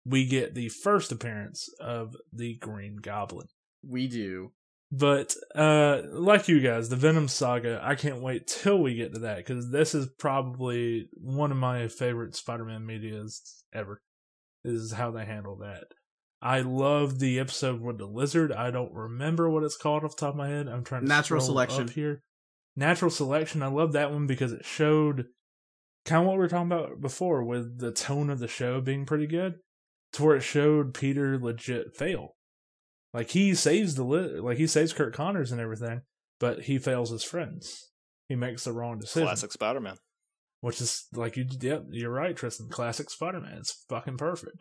we get the first appearance of the Green Goblin. We do. But like you guys, the Venom Saga, I can't wait till we get to that, because this is probably one of my favorite Spider-Man medias ever, is how they handle that. I love the episode with the lizard. I don't remember what it's called off the top of my head. I'm trying to Natural scroll Selection. up here. Natural Selection. I love that one because it showed kind of what we were talking about before with the tone of the show being pretty good, to where it showed Peter legit fail. Like, he saves he saves Kurt Connors and everything, but he fails his friends. He makes the wrong decision. Classic Spider-Man. Which is like you're right, Tristan. Classic Spider-Man. It's fucking perfect.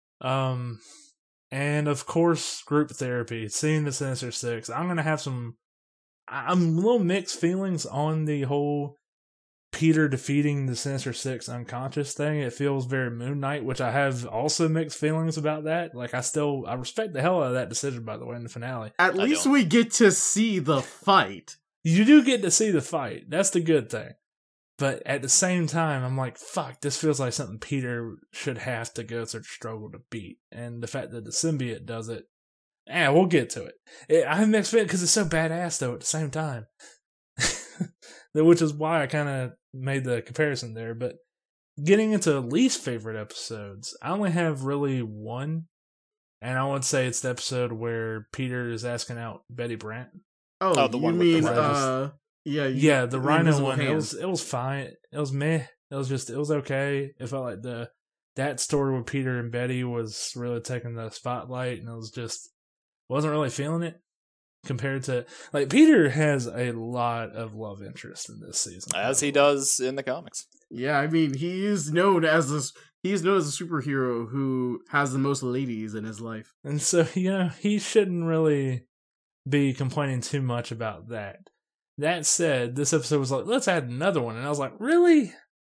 And of course, group therapy. Seeing the Sinister Six, I'm gonna have I'm a little mixed feelings on the whole Peter defeating the Sinister Six unconscious thing. It feels very Moon Knight, which I have also mixed feelings about that. Like, I respect the hell out of that decision, by the way, in the finale. At least we get to see the fight. You do get to see the fight. That's the good thing. But at the same time, I'm like, fuck, this feels like something Peter should have to go through the struggle to beat. And the fact that the symbiote does it, we'll get to it. I have mixed feelings because it's so badass, though, at the same time. Which is why I kind of made the comparison there. But getting into least favorite episodes, I only have really one. And I would say it's the episode where Peter is asking out Betty Brant. Oh, the you one with mean, the rhinos. Yeah, the rhino one. Hands. It was fine. It was meh. It was okay. It felt like that story with Peter and Betty was really taking the spotlight, and it was just wasn't really feeling it compared to, like, Peter has a lot of love interest in this season, As he does in the comics. Yeah, I mean, he's known as a superhero who has the most ladies in his life. And so, he shouldn't really be complaining too much about that. That said, this episode was like, let's add another one. And I was like, really?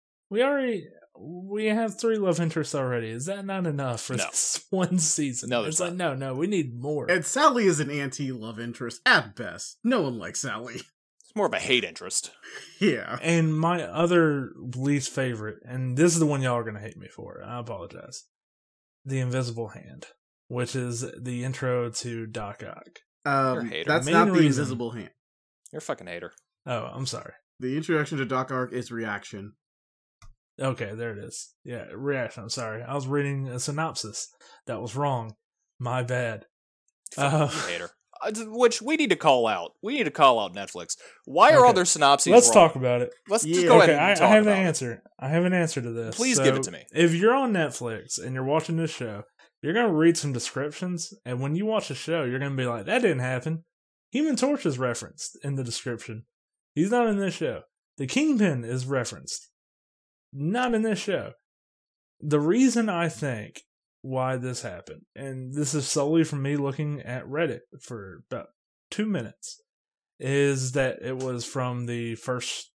We have 3 love interests already. Is that not enough for this one season? No, it's not. like, no, we need more. And Sally is an anti-love interest at best. No one likes Sally. It's more of a hate interest. Yeah. And my other least favorite, and this is the one y'all are going to hate me for, I apologize. The Invisible Hand, which is the intro to Doc Ock. You're a hater. That's Main not the reason- invisible hand. You're a fucking hater. Oh, I'm sorry. The introduction to Doc Ock is reaction. Okay, there it is. Yeah, reaction. I'm sorry. I was reading a synopsis. That was wrong. My bad. Fucking hater. Which we need to call out. We need to call out Netflix. Why are other synopses Let's wrong? talk about it. Let's Yeah. just go Okay, ahead and I talk have an about it. answer. I have an answer to this. Please give it to me. If you're on Netflix and you're watching this show, you're going to read some descriptions, and when you watch the show, you're going to be like, that didn't happen. Human Torch is referenced in the description. He's not in this show. The Kingpin is referenced. Not in this show. The reason I think why this happened, and this is solely from me looking at Reddit for about 2 minutes, is that it was from the first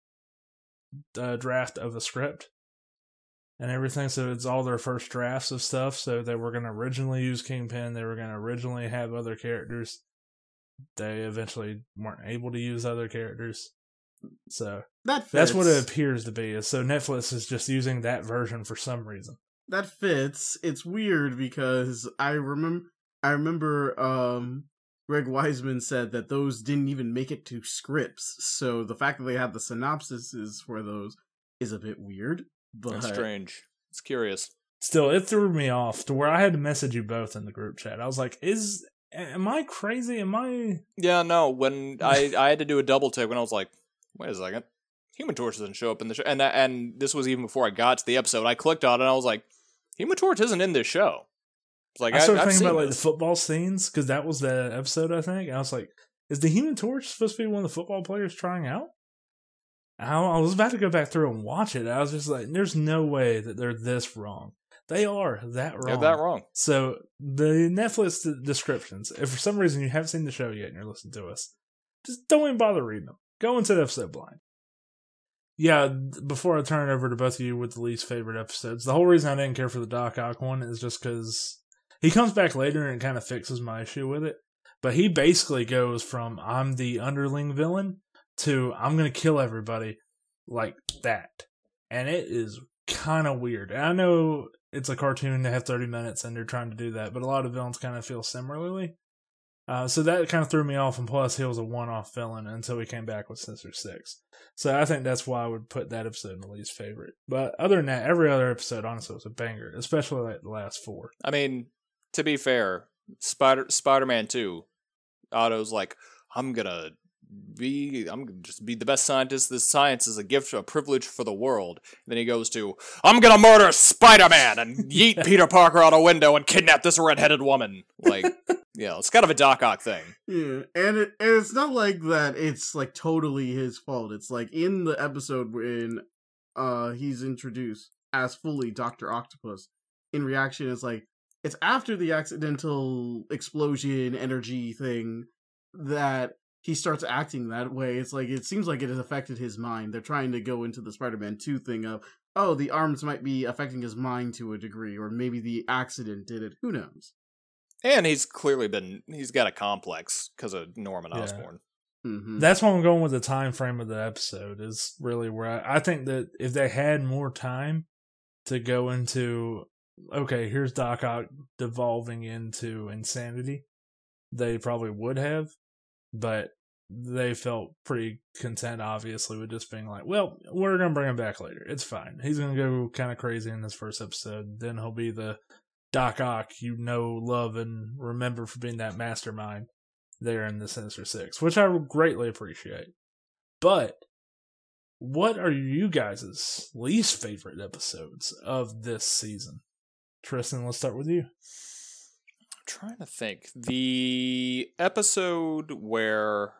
draft of the script and everything. So it's all their first drafts of stuff. So they were going to originally use Kingpin. They were going to originally have other characters. They eventually weren't able to use other characters. So that's what it appears to be. So Netflix is just using that version for some reason. That fits. It's weird because I remember Greg Weisman said that those didn't even make it to scripts. So the fact that they have the synopsises for those is a bit weird. But That's strange. It's curious. Still, it threw me off to where I had to message you both in the group chat. I was like, am I crazy? Am I... Yeah, no, when I had to do a double take when I was like, wait a second, Human Torch doesn't show up in the show. And this was even before I got to the episode. I clicked on it and I was like, Human Torch isn't in this show. It's like, I started I've thinking seen about like this. the football scenes, because that was the episode, I think. And I was like, is the Human Torch supposed to be one of the football players trying out? I was about to go back through and watch it. I was just like, there's no way that they're this wrong. They are that wrong. You're that wrong. So the Netflix descriptions, if for some reason you haven't seen the show yet and you're listening to us, just don't even bother reading them. Go into the episode blind. Yeah, before I turn it over to both of you with the least favorite episodes, the whole reason I didn't care for the Doc Ock one is just because he comes back later and it kind of fixes my issue with it. But he basically goes from I'm the underling villain to I'm going to kill everybody like that. And it is kind of weird. And I know it's a cartoon, they have 30 minutes and they're trying to do that, but a lot of villains kind of feel similarly. So that kind of threw me off, and plus he was a one-off villain until we came back with Sinister Six. So I think that's why I would put that episode in the least favorite. But other than that, every other episode honestly was a banger, especially like the last 4. I mean, to be fair, Spider-Man 2, Otto's like, I'm gonna just be the best scientist. This science is a gift, a privilege for the world. And then he goes to, I'm gonna murder Spider-Man and yeet Peter Parker out a window and kidnap this red-headed woman. Like, yeah, it's kind of a Doc Ock thing. Yeah, and it's not like that. It's like totally his fault. It's like in the episode when he's introduced as fully Dr. Octopus. In reaction, it's like it's after the accidental explosion energy thing that he starts acting that way. It's like, it seems like it has affected his mind. They're trying to go into the Spider-Man 2 thing of, oh, the arms might be affecting his mind to a degree, or maybe the accident did it. Who knows? And he's got a complex because of Norman Osborn. Mm-hmm. That's why I'm going with the time frame of the episode is really where I think that if they had more time to go into, okay, here's Doc Ock devolving into insanity, they probably would have. But they felt pretty content, obviously, with just being like, well, we're going to bring him back later. It's fine. He's going to go kind of crazy in this first episode. Then he'll be the Doc Ock you know, love, and remember for being that mastermind there in the Sinister Six, which I greatly appreciate. But what are you guys' least favorite episodes of this season? Tristan, let's start with you. Trying to think. The episode where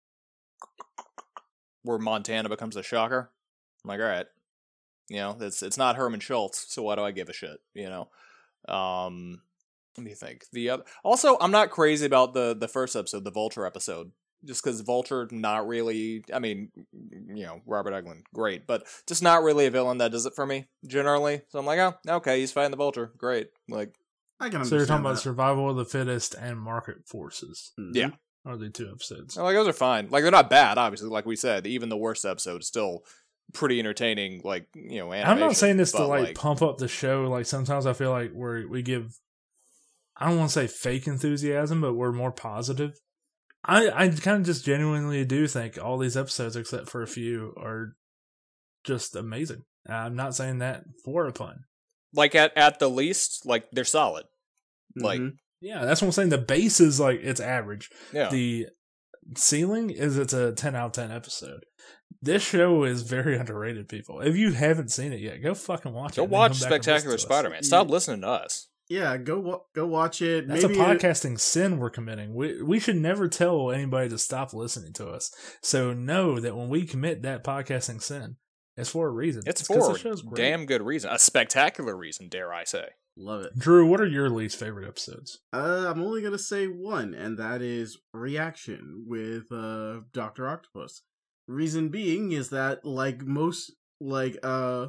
Montana becomes the Shocker. I'm like, all right, it's not Herman Schultz, so why do I give a shit? Let me think. Also, I'm not crazy about the first episode, the Vulture episode, just because Vulture not really. I mean, Robert Englund, great, but just not really a villain that does it for me generally. So I'm like, oh, okay, he's fighting the Vulture, great, like. I can understand so you're talking that. about survival of the fittest and market forces. Mm-hmm. Yeah. Are the 2 episodes? Like, those are fine. Like, they're not bad, obviously. Like we said, even the worst episode is still pretty entertaining, like, animation. I'm not saying this to, like, pump up the show. Like, sometimes I feel like we give, I don't want to say fake enthusiasm, but we're more positive. I kind of just genuinely do think all these episodes, except for a few, are just amazing. I'm not saying that for a pun. Like, at the least, like, they're solid. Like, yeah, that's what I'm saying. The base is, like, it's average. Yeah. The ceiling is it's a 10 out of 10 episode. This show is very underrated, people. If you haven't seen it yet, go fucking watch it. Go watch Spectacular Spider-Man. Stop listening to us. Yeah, go watch it. That's maybe a podcasting sin we're committing. We should never tell anybody to stop listening to us. So know that when we commit that podcasting sin, it's for a reason. It's for a damn good reason. A spectacular reason, dare I say. Love it. Drew, what are your least favorite episodes? I'm only going to say one, and that is Reaction with Dr. Octopus. Reason being is that, like most of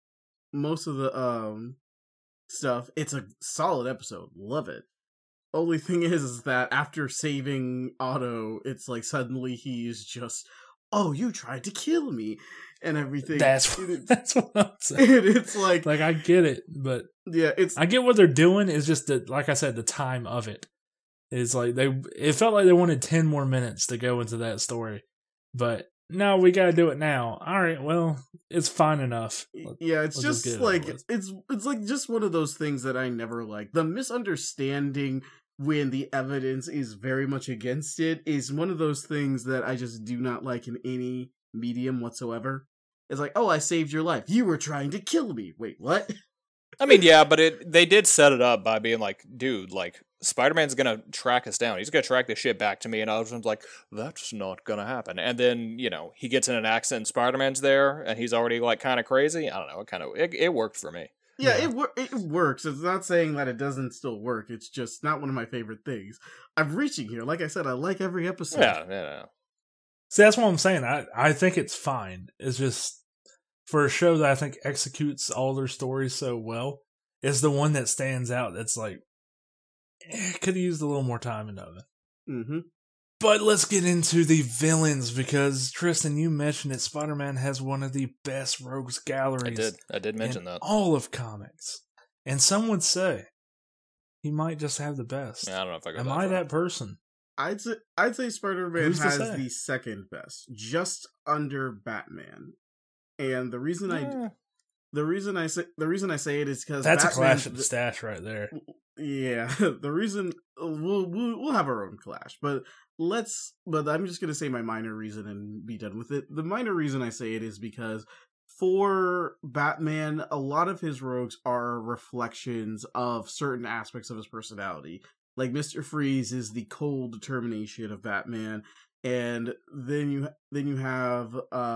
the stuff, it's a solid episode. Love it. Only thing is that after saving Otto, it's like suddenly he's just, oh, you tried to kill me, and everything. That's what I'm saying. It's like I get it, but yeah, I get what they're doing. Is just that, like I said, the time of it is like it felt like they wanted 10 more minutes to go into that story, but no, we gotta do it now. All right, well, it's fine enough. Yeah, it's just like it's like just one of those things that I never like. The misunderstanding when the evidence is very much against it is one of those things that I just do not like in any medium whatsoever. It's like, oh, I saved your life. You were trying to kill me. Wait, what? I mean, yeah, but they did set it up by being like, dude, like, Spider-Man's gonna track us down. He's gonna track this shit back to me. And I was like, that's not gonna happen. And then, he gets in an accident and Spider-Man's there and he's already, like, kind of crazy. I don't know. It worked for me. Yeah, it works. It's not saying that it doesn't still work. It's just not one of my favorite things. I'm reaching here. Like I said, I like every episode. Yeah. See, that's what I'm saying. I think it's fine. It's just, for a show that I think executes all their stories so well, it's the one that stands out that's like, could have used a little more time in it. Mm-hmm. But let's get into the villains because, Tristan, you mentioned it. Spider-Man has one of the best rogues galleries. I did mention in that. all of comics. And some would say he might just have the best. Yeah, I don't know if I go Am that I far. that person? I'd say Spider-Man Who's to has say? the second best, just under Batman. And the reason I say it is because That's a clash of the stash right there. Yeah, the reason we'll have our own clash, but I'm just gonna say my minor reason and be done with it. The minor reason I say it is because for Batman, a lot of his rogues are reflections of certain aspects of his personality. Like Mr. Freeze is the cold determination of Batman, and then you have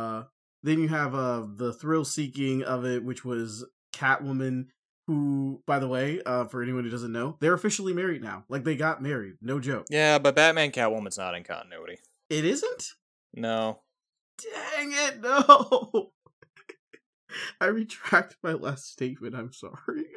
the thrill seeking of it, which was Catwoman. Who, by the way, for anyone who doesn't know, they're officially married now. Like, they got married. No joke. Yeah, but Batman Catwoman's not in continuity. It isn't? No. Dang it, no! I retract my last statement, I'm sorry.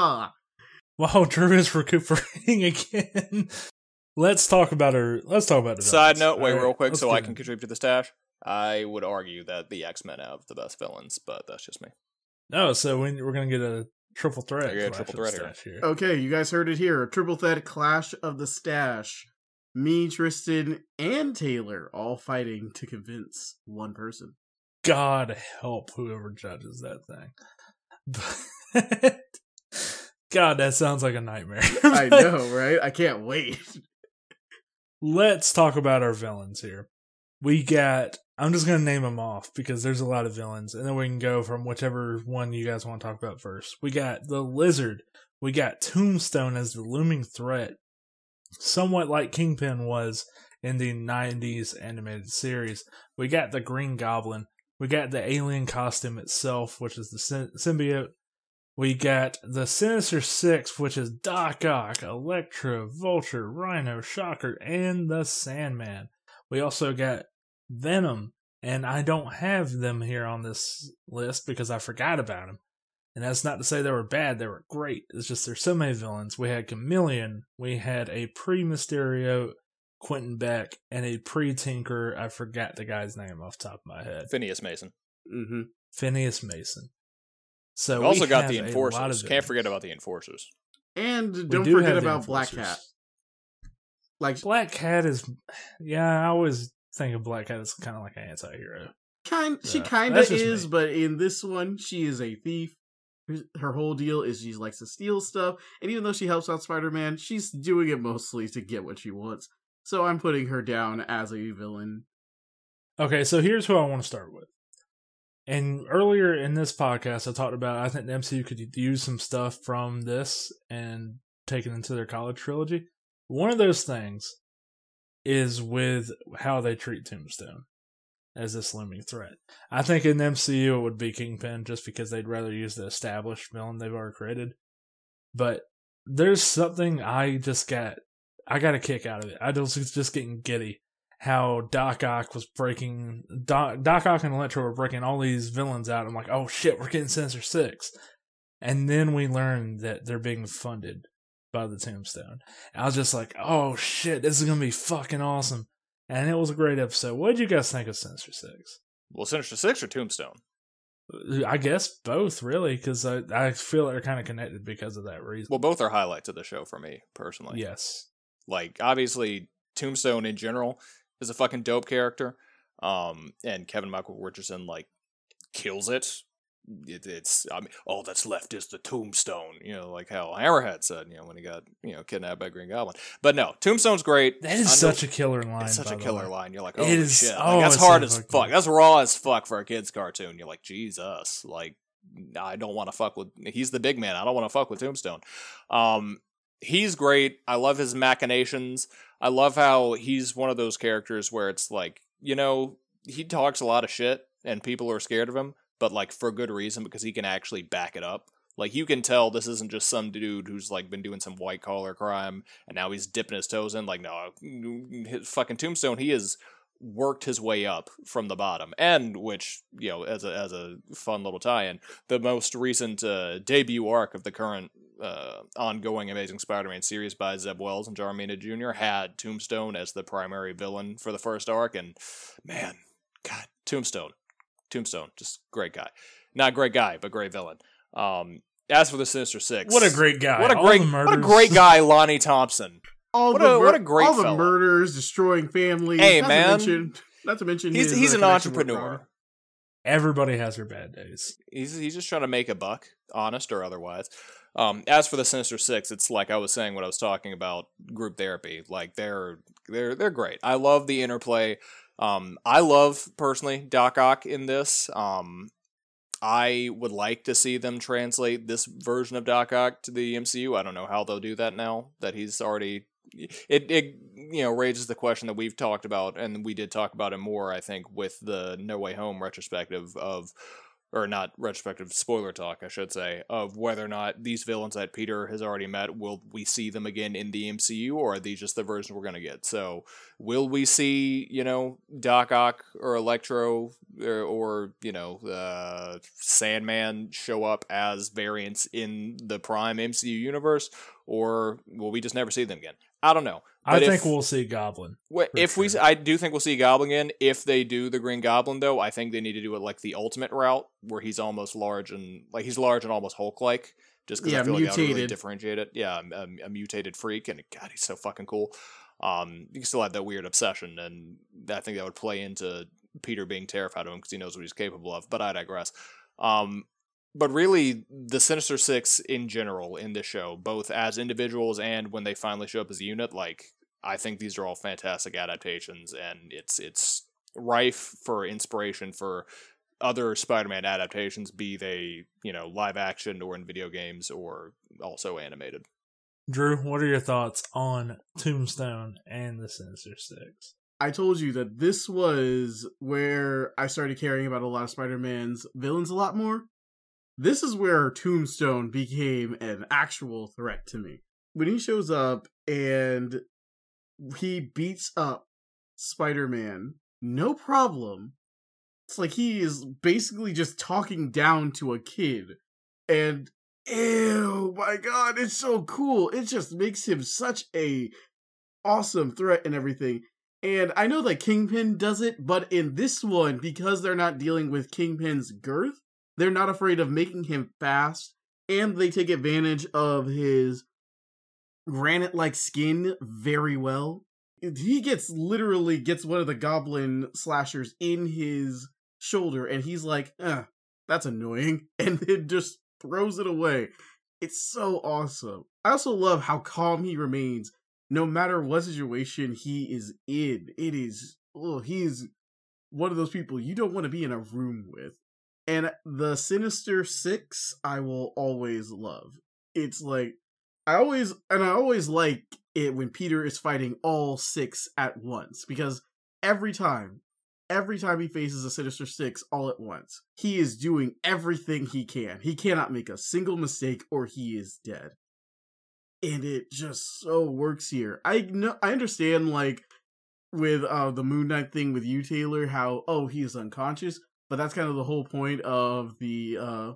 Wow, Drew is recuperating again. Let's talk about the Side villains. note, wait, All real quick, let's so get I in. can contribute to the stash. I would argue that the X-Men have the best villains, but that's just me. No, so we're going to get a triple threat. Yeah, clash triple of threat stash here. Okay, you guys heard it here. Triple threat clash of the stash. Me, Tristan, and Taylor all fighting to convince one person. God help whoever judges that thing. But God, that sounds like a nightmare. I know, right? I can't wait. Let's talk about our villains here. We got, I'm just going to name them off because there's a lot of villains, and then we can go from whichever one you guys want to talk about first. We got the Lizard. We got Tombstone as the looming threat, somewhat like Kingpin was in the 90s animated series. We got the Green Goblin. We got the alien costume itself, which is the symbiote. We got the Sinister Six, which is Doc Ock, Elektra, Vulture, Rhino, Shocker, and the Sandman. We also got Venom, and I don't have them here on this list because I forgot about them. And that's not to say they were bad, they were great. It's just there's so many villains. We had Chameleon, we had a pre-Mysterio Quentin Beck, and a pre-Tinker, I forgot the guy's name off the top of my head. Phineas Mason. Mm-hmm. Phineas Mason. So We also got have the a lot of Enforcers. Can't villains. forget about the Enforcers. And We don't do forget have the about Black Enforcers. Cat. Like, Black Cat is, yeah, I always think of Black Cat as kind of like an anti-hero. she Yeah, kind of that's just is, me. but in this one, she is a thief. Her whole deal is she likes to steal stuff, and even though she helps out Spider-Man, she's doing it mostly to get what she wants. So I'm putting her down as a villain. Okay, so here's who I want to start with. And earlier in this podcast, I talked about I think the MCU could use some stuff from this and take it into their college trilogy. One of those things is with how they treat Tombstone as this looming threat. I think in the MCU it would be Kingpin just because they'd rather use the established villain they've already created. But there's something I got a kick out of it. I was just getting giddy. How Doc Ock was breaking, Doc Ock and Elektra were breaking all these villains out. I'm like, oh shit, we're getting Sinister Six. And then we learned that they're being funded by the Tombstone. And I was just like, oh shit, this is going to be fucking awesome. And it was a great episode. What did you guys think of Sinister Six? Well, Sinister Six or Tombstone? I guess both, really, because I feel like they're kind of connected because of that reason. Well, both are highlights of the show for me, personally. Yes. Like, obviously, Tombstone in general is a fucking dope character. And Kevin Michael Richardson, like, kills it. It's, I mean, all that's left is the Tombstone, you know, like how Hammerhead said, you know, when he got, you know, kidnapped by Green Goblin. But no, Tombstone's great. That is such a killer line. It's such by a the killer way. line. You're like, It holy is- shit. oh, Like, that's it's hard so as fucking fuck. good. That's raw as fuck for a kid's cartoon. You're like, Jesus. Like, I don't want to fuck with, he's the big man. I don't want to fuck with Tombstone. He's great. I love his machinations. I love how he's one of those characters where it's like, you know, he talks a lot of shit and people are scared of him, but like for good reason because he can actually back it up. Like you can tell this isn't just some dude who's like been doing some white collar crime and now he's dipping his toes in. Like, no, his fucking Tombstone, he is worked his way up from the bottom, and which, as a fun little tie-in, the most recent debut arc of the current ongoing Amazing Spider-Man series by Zeb Wells and John Romita Jr. had Tombstone as the primary villain for the first arc, and man, God, Tombstone, just great guy. Not great guy, but great villain. As for the Sinister Six, what a great guy! What a great guy, Lonnie Thompson. What a great all fella. The murders, destroying families. Hey, not to mention he's an entrepreneur. Everybody has their bad days. He's just trying to make a buck, honest or otherwise. As for the Sinister Six, it's like I was saying when I was talking about group therapy. Like they're great. I love the interplay. I love personally Doc Ock in this. I would like to see them translate this version of Doc Ock to the MCU. I don't know how they'll do that now that he's already. It raises the question that we've talked about, and we did talk about it more, I think, with the No Way Home retrospective or not retrospective, spoiler talk, I should say, of whether or not these villains that Peter has already met, will we see them again in the MCU, or are these just the versions we're going to get? So, will we see, Doc Ock or Electro or Sandman show up as variants in the Prime MCU universe, or will we just never see them again? I don't know. I think we'll see Goblin. I do think we'll see Goblin again. If they do the Green Goblin, though, I think they need to do it like the Ultimate route, where he's almost large and almost Hulk-like. Just because I feel like that would really differentiate it. Yeah, a mutated freak, and God, he's so fucking cool. You can still have that weird obsession, and I think that would play into Peter being terrified of him because he knows what he's capable of. But I digress. But really, the Sinister Six in general in this show, both as individuals and when they finally show up as a unit, I think these are all fantastic adaptations, and it's rife for inspiration for other Spider-Man adaptations, be they, live action or in video games or also animated. Drew, what are your thoughts on Tombstone and the Sinister Six? I told you that this was where I started caring about a lot of Spider-Man's villains a lot more. This is where Tombstone became an actual threat to me. When he shows up and he beats up Spider-Man, no problem. It's like he is basically just talking down to a kid. And, ew, my God, it's so cool. It just makes him such a awesome threat and everything. And I know that Kingpin does it, but in this one, because they're not dealing with Kingpin's girth, they're not afraid of making him fast, and they take advantage of his granite-like skin very well. He literally gets one of the goblin slashers in his shoulder, and he's like, that's annoying, and then just throws it away. It's so awesome. I also love how calm he remains, no matter what situation he is in. He's one of those people you don't want to be in a room with. And the Sinister Six, I will always love. It's like, I always like it when Peter is fighting all six at once. Because every time he faces a Sinister Six all at once, he is doing everything he can. He cannot make a single mistake or he is dead. And it just so works here. I understand, with the Moon Knight thing with you, Taylor, how, he is unconscious. But that's kind of the whole point of the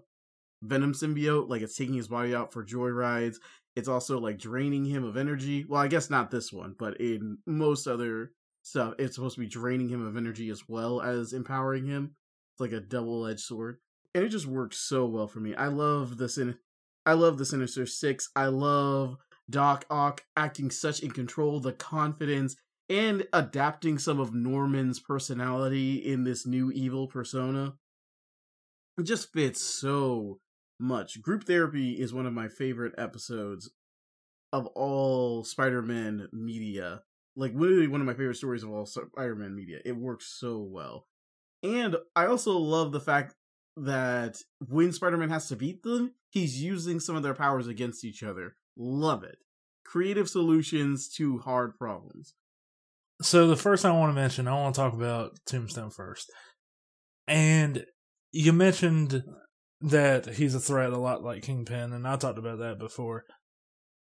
Venom symbiote. It's taking his body out for joyrides. It's also, draining him of energy. Well, I guess not this one, but in most other stuff, it's supposed to be draining him of energy as well as empowering him. It's like a double-edged sword. And it just works so well for me. I love the Sinister Six. I love Doc Ock acting such in control, the confidence, and adapting some of Norman's personality in this new evil persona. It just fits so much. Group Therapy is one of my favorite episodes of all Spider-Man media. Literally one of my favorite stories of all Spider-Man media. It works so well. And I also love the fact that when Spider-Man has to beat them, he's using some of their powers against each other. Love it. Creative solutions to hard problems. So the first thing I want to mention, I want to talk about Tombstone first. And you mentioned that he's a threat a lot like Kingpin, and I talked about that before.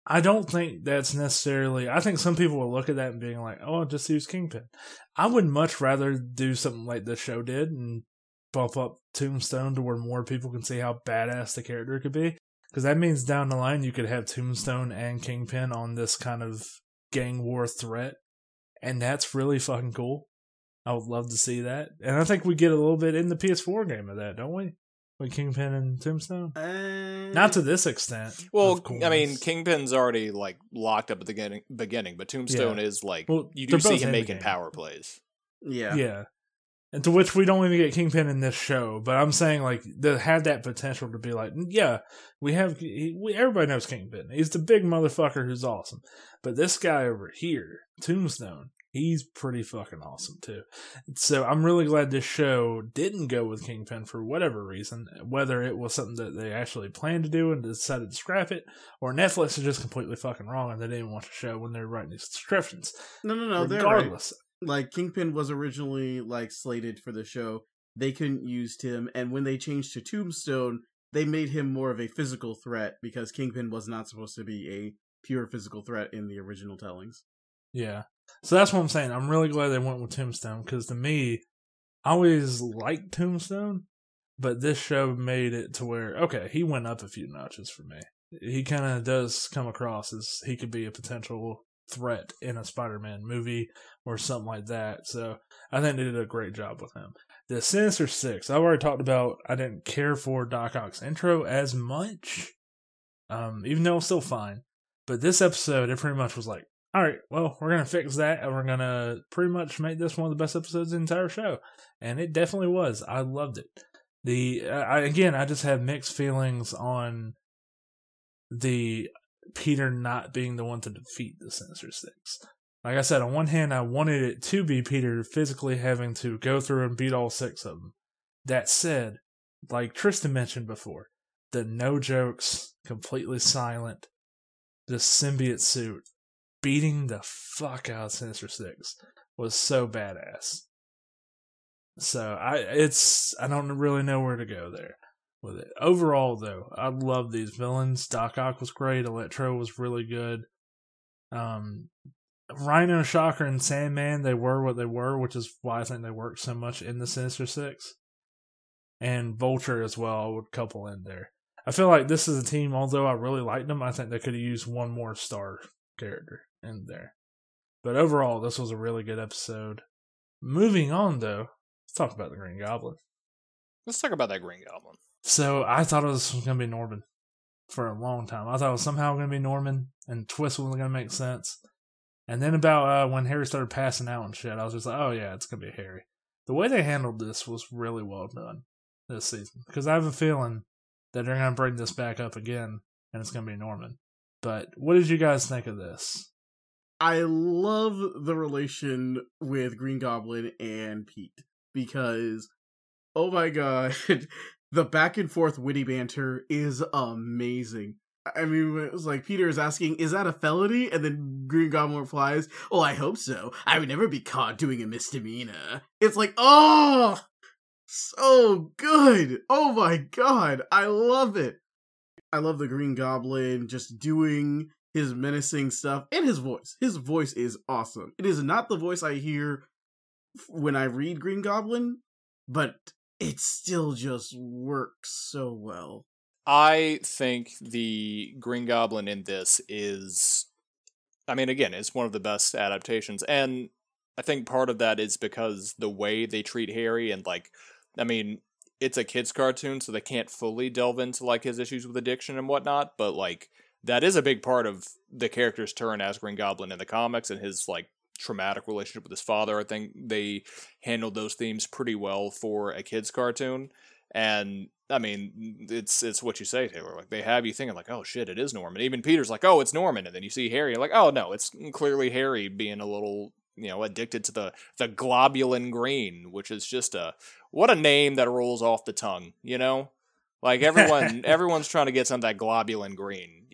I don't think that's necessarily. I think some people will look at that and being like, "Oh, I'll just use Kingpin." I would much rather do something like the show did and bump up Tombstone to where more people can see how badass the character could be. Because that means down the line you could have Tombstone and Kingpin on this kind of gang war threat, and that's really fucking cool. I would love to see that, and I think we get a little bit in the PS4 game of that, don't we? With Kingpin and Tombstone. Not to this extent. Well, I mean, Kingpin's already like locked up at the beginning, but Tombstone is like you do see him making power plays. Yeah. And to which we don't even get Kingpin in this show, but I'm saying like they had that potential to be like, yeah, everybody knows Kingpin. He's the big motherfucker who's awesome. But this guy over here, Tombstone, he's pretty fucking awesome too. So I'm really glad this show didn't go with Kingpin for whatever reason, whether it was something that they actually planned to do and decided to scrap it, or Netflix is just completely fucking wrong and they didn't want the show when they were writing these subscriptions. No, regardless. Like, Kingpin was originally, like, slated for the show. They couldn't use him, and when they changed to Tombstone, they made him more of a physical threat, because Kingpin was not supposed to be a pure physical threat in the original tellings. Yeah. So that's what I'm saying. I'm really glad they went with Tombstone, because to me, I always liked Tombstone, but this show made it to where, okay, he went up a few notches for me. He kind of does come across as he could be a potential threat in a Spider-Man movie or something like that. So I think they did a great job with him. The Sinister Six, I've already talked about. I didn't care for Doc Ock's intro as much, even though it's still fine. But this episode, it pretty much was like, all right, well, we're going to fix that, and we're going to pretty much make this one of the best episodes of the entire show. And it definitely was. I loved it. I just have mixed feelings on the Peter not being the one to defeat the Sinister Six. Like I said, on one hand, I wanted it to be Peter physically having to go through and beat all six of them. That said, like Tristan mentioned before, the no jokes, completely silent, the symbiote suit beating the fuck out of Sinister Six was so badass. So I don't really know where to go there with it. Overall, though, I love these villains. Doc Ock was great. Electro was really good. Rhino, Shocker, and Sandman, they were what they were, which is why I think they worked so much in the Sinister Six. And Vulture as well, I would couple in there. I feel like this is a team, although I really liked them, I think they could have used one more star character in there. But overall, this was a really good episode. Moving on, though, let's talk about the Green Goblin. Let's talk about that Green Goblin. So I thought it was going to be Norman for a long time. I thought it was somehow going to be Norman, and twist wasn't going to make sense. And then about when Harry started passing out and shit, I was just like, oh yeah, it's going to be Harry. The way they handled this was really well done this season. Because I have a feeling that they're going to bring this back up again, and it's going to be Norman. But what did you guys think of this? I love the relation with Green Goblin and Pete. Because, oh my god, the back and forth witty banter is amazing. I mean, it was like Peter is asking, is that a felony? And then Green Goblin replies, oh, I hope so. I would never be caught doing a misdemeanor. It's like, oh, so good. Oh my god, I love it. I love the Green Goblin just doing his menacing stuff and his voice. His voice is awesome. It is not the voice I hear when I read Green Goblin, but it still just works so well. I think the Green Goblin in this is, I mean, again, it's one of the best adaptations. And I think part of that is because the way they treat Harry and, like, I mean, it's a kid's cartoon, so they can't fully delve into, like, his issues with addiction and whatnot. But, like, that is a big part of the character's turn as Green Goblin in the comics and his, like, traumatic relationship with his father. I think they handled those themes pretty well for a kid's cartoon. And I mean, it's what you say, Taylor. Like, they have you thinking, like, oh shit, it is Norman. Even Peter's like, oh, it's Norman, and then you see Harry, you're like, oh no, it's clearly Harry being a little, addicted to the globulin green, which is just what a name that rolls off the tongue, Like everyone's trying to get some of that globulin green,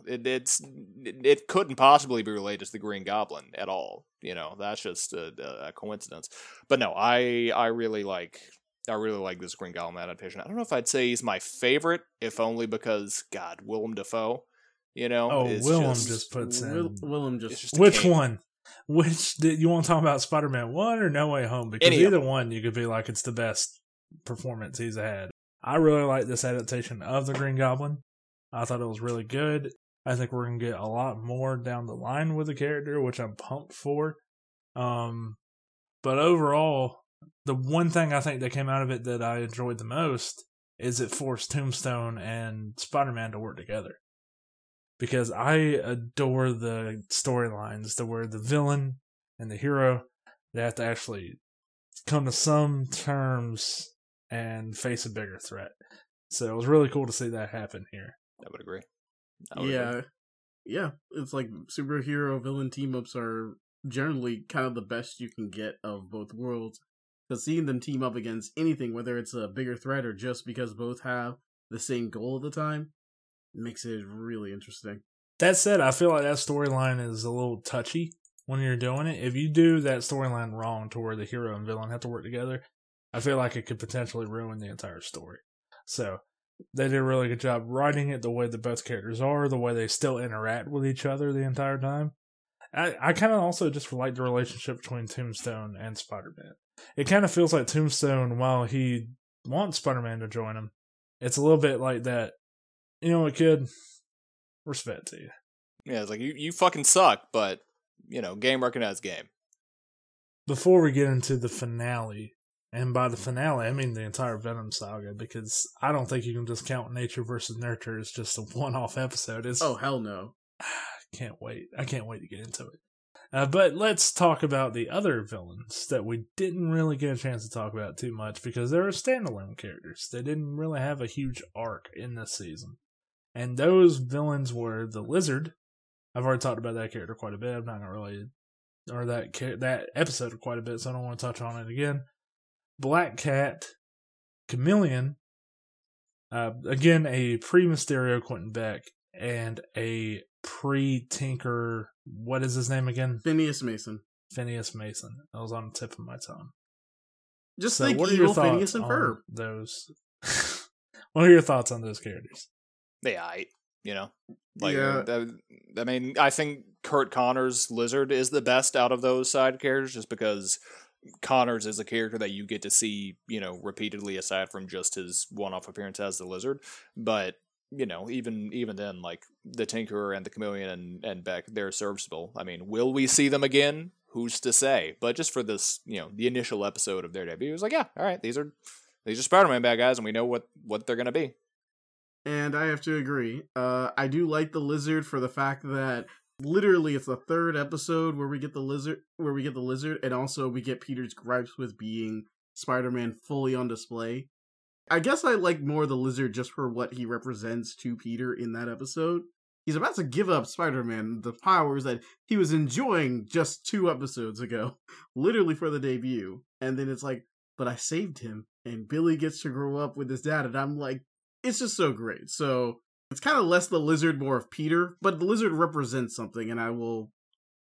It couldn't possibly be related to the Green Goblin at all, That's just a coincidence. But no, I really like this Green Goblin adaptation. I don't know if I'd say he's my favorite, if only because, God, Willem Dafoe. You know, Oh, it's Willem just puts in. Willem it's just just a Which king. one? Which did you want to talk about? Spider-Man 1 or No Way Home? Because Any of either one, you could be like, it's the best performance he's had. I really like this adaptation of the Green Goblin. I thought it was really good. I think we're going to get a lot more down the line with the character, which I'm pumped for. But overall, the one thing I think that came out of it that I enjoyed the most is it forced Tombstone and Spider-Man to work together. Because I adore the storylines to where the villain and the hero, they have to actually come to some terms and face a bigger threat. So it was really cool to see that happen here. I would agree. I would agree. Yeah. It's like superhero villain team ups are generally kind of the best you can get of both worlds. Because seeing them team up against anything, whether it's a bigger threat or just because both have the same goal at the time, makes it really interesting. That said, I feel like that storyline is a little touchy when you're doing it. If you do that storyline wrong to where the hero and villain have to work together, I feel like it could potentially ruin the entire story. So they did a really good job writing it the way that both characters are, the way they still interact with each other the entire time. I kind of also just like the relationship between Tombstone and Spider-Man. It kind of feels like Tombstone, while he wants Spider-Man to join him, it's a little bit like that, you know what, kid? Respect to you. Yeah, it's like, you fucking suck, but, you know, game recognized game. Before we get into the finale, and by the finale, I mean the entire Venom saga, because I don't think you can just count Nature versus Nurture as just a one-off episode. Oh, hell no. Can't wait. I can't wait to get into it. But let's talk about the other villains that we didn't really get a chance to talk about too much because they're standalone characters. They didn't really have a huge arc in this season. And those villains were the Lizard. I've already talked about that character quite a bit. I'm not going to really... Or that episode quite a bit, so I don't want to touch on it again. Black Cat, Chameleon, again, a pre-Mysterio Quentin Beck, and a pre-Tinker, what is his name again? Phineas Mason. Phineas Mason. That was on the tip of my tongue. Just So think what are your evil thoughts Phineas and on Ferb. those? What are your thoughts on those characters? Yeah, you know, like, Yeah. I mean, I think Kurt Connor's Lizard is the best out of those side characters, just because Connors is a character that you get to see, you know, repeatedly aside from just his one-off appearance as the Lizard. But, you know, even then, like, the Tinkerer and the Chameleon and Beck, they're serviceable. I mean, will we see them again? Who's to say? But just for this, you know, the initial episode of their debut, it was like, yeah, all right, these are Spider-Man bad guys, and we know what they're gonna be. And I have to agree. I do like the Lizard for the fact that literally it's the third episode where we get the Lizard, and also we get Peter's gripes with being Spider-Man fully on display. I guess I like more the Lizard just for what he represents to Peter in that episode. He's about to give up Spider-Man the powers that he was enjoying just 2 episodes ago, literally for the debut. And then it's like, but I saved him, and Billy gets to grow up with his dad, and I'm like, it's just so great. So it's kind of less the Lizard, more of Peter, but the Lizard represents something, and I'll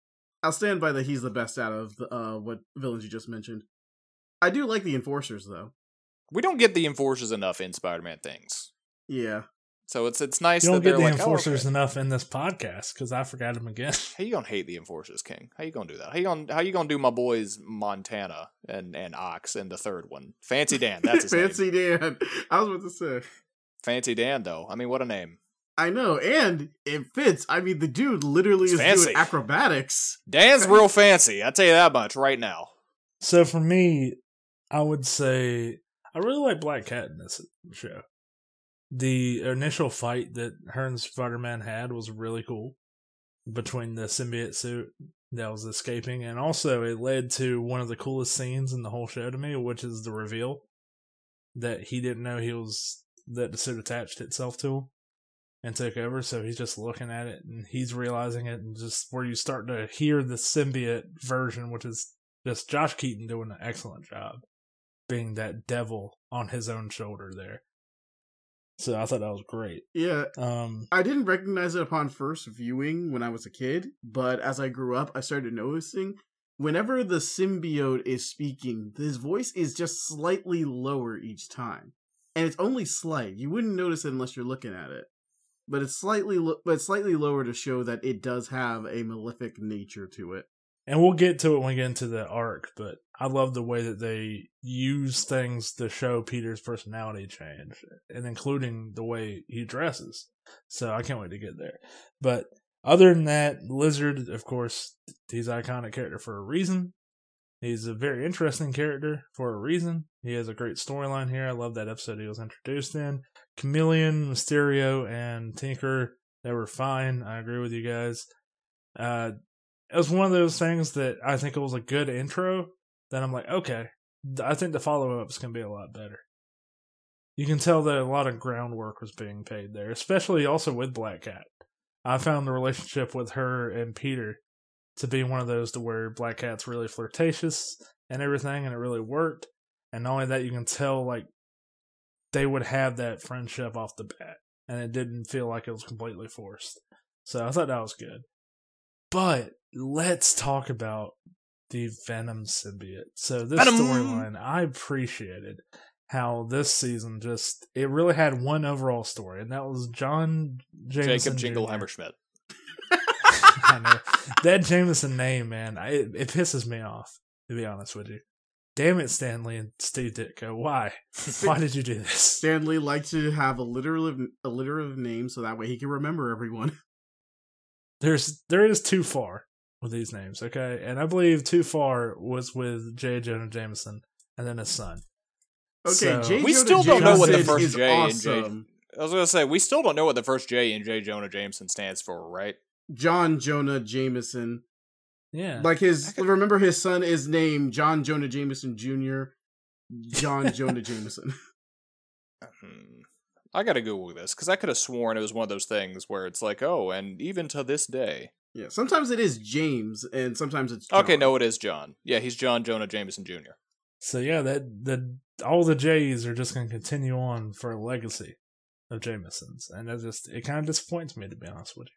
stand by that he's the best out of what villains you just mentioned. I do like the Enforcers, though. We don't get the Enforcers enough in Spider-Man things. Yeah. So it's nice You don't that get they're the like, Enforcers oh, okay. enough in this podcast because I forgot them again. How you gonna hate the Enforcers, King? How you gonna do that? How you gonna do my boys Montana and Ox in the third one? Fancy Dan, that's his Fancy name. Dan. I was about to say. Fancy Dan, though. I mean, what a name. I know, and it fits. I mean, the dude literally It's is fancy. doing acrobatics. Dan's real fancy. I tell you that much right now. So for me, I would say I really like Black Cat in this show. The initial fight that her and Spider-Man had was really cool between the symbiote suit that was escaping, and also it led to one of the coolest scenes in the whole show to me, which is the reveal that he didn't know that the suit attached itself to him and took over, so he's just looking at it and he's realizing it, and just where you start to hear the symbiote version, which is just Josh Keaton doing an excellent job being that devil on his own shoulder there. So I thought that was great. Yeah. I didn't recognize it upon first viewing when I was a kid, but as I grew up, I started noticing whenever the symbiote is speaking, his voice is just slightly lower each time. And it's only slight. You wouldn't notice it unless you're looking at it. but it's slightly lower to show that it does have a malefic nature to it. And we'll get to it when we get into the arc, but I love the way that they use things to show Peter's personality change, and including the way he dresses. So I can't wait to get there. But other than that, Lizard, of course, he's an iconic character for a reason. He's a very interesting character for a reason. He has a great storyline here. I love that episode he was introduced in. Chameleon, Mysterio, and Tinker, they were fine. I agree with you guys. It was one of those things that I think it was a good intro. Then I'm like, okay, I think the follow-up's going to be a lot better. You can tell that a lot of groundwork was being paid there, especially also with Black Cat. I found the relationship with her and Peter to be one of those to where Black Cat's really flirtatious and everything, and it really worked. And not only that, you can tell like they would have that friendship off the bat, and it didn't feel like it was completely forced. So I thought that was good. But let's talk about the Venom symbiote. So this storyline, I appreciated how this season it really had one overall story, and that was John Jameson Jacob Jingleheimer Schmidt. I know. That Jameson name, man, it pisses me off, to be honest with you. Damn it, Stanley and Steve Ditko. Why? Why did you do this? Stanley liked to have a alliterative name so that way he can remember everyone. There is Too Far with these names, okay? And I believe Too Far was with J. Jonah Jameson and then his son. Okay, so, J. We Jonah still don't know what the Jameson first is J awesome. in J. I was gonna say we still don't know what the first J in J. Jonah Jameson stands for, right? John Jonah Jameson. Yeah. Like remember his son is named John Jonah Jameson Jr. John Jonah Jameson. I gotta Google this, because I could have sworn it was one of those things where it's like, oh, and even to this day. Yeah, sometimes it is James, and sometimes it's John. Okay, no, it is John. Yeah, he's John Jonah Jameson Jr. So yeah, all the J's are just going to continue on for a legacy of Jamesons, and it kind of disappoints me, to be honest with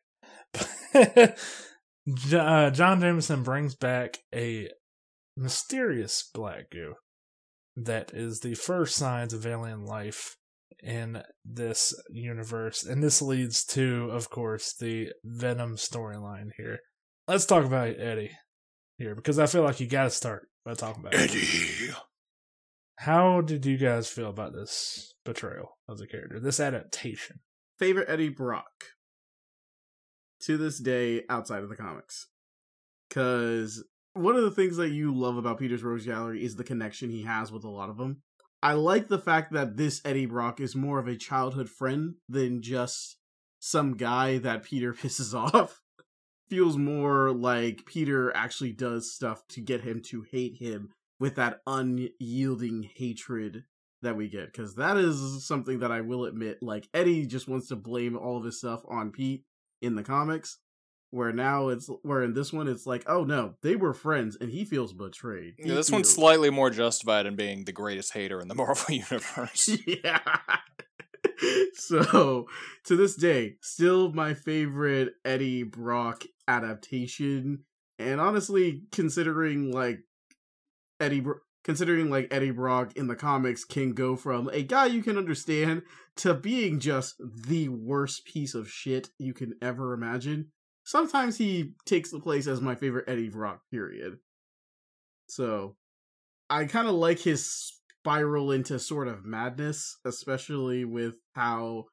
you. John Jameson brings back a mysterious black goo that is the first signs of alien life in this universe, and this leads to, of course, the Venom storyline here. Let's talk about Eddie here, because I feel like you got to start by talking about Eddie. How did you guys feel about this portrayal of the character, this adaptation? Favorite Eddie Brock to this day outside of the comics, because one of the things that you love about Peter's Rogues Gallery is the connection he has with a lot of them. I like the fact that this Eddie Brock is more of a childhood friend than just some guy that Peter pisses off. Feels more like Peter actually does stuff to get him to hate him with that unyielding hatred that we get. Because that is something that I will admit, like, Eddie just wants to blame all of his stuff on Pete in the comics. Where in this one it's like, oh no, they were friends and he feels betrayed. Yeah, this one's slightly more justified in being the greatest hater in the Marvel Universe. Yeah. So, to this day, still my favorite Eddie Brock adaptation. And honestly, considering Eddie Brock in the comics can go from a guy you can understand to being just the worst piece of shit you can ever imagine. Sometimes he takes the place as my favorite Eddie Brock, period. So, I kind of like his spiral into sort of madness, especially with how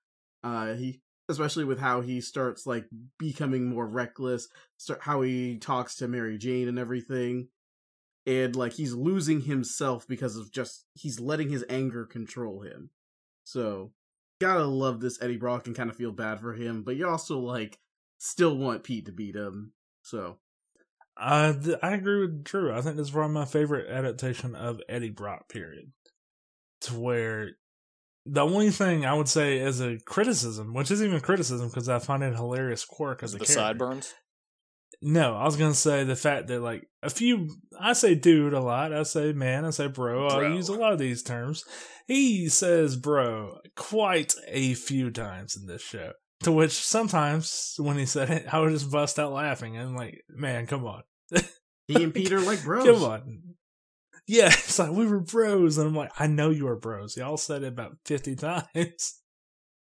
he starts like becoming more reckless, how he talks to Mary Jane and everything. And like he's losing himself because of he's letting his anger control him. So, gotta love this Eddie Brock and kind of feel bad for him, but you also still want Pete to beat him, so. I agree with Drew. I think this is probably my favorite adaptation of Eddie Brock, period. To where the only thing I would say as a criticism, which isn't even criticism because I find it a hilarious quirk as a character. The sideburns? No, I was going to say the fact that, I say dude a lot, I say man, I say bro. I use a lot of these terms. He says bro quite a few times in this show. To which sometimes when he said it, I would just bust out laughing. And I'm like, man, come on. He and Peter like bros. Come on. Yeah, it's like we were bros. And I'm like, I know you were bros. Y'all said it about 50 times.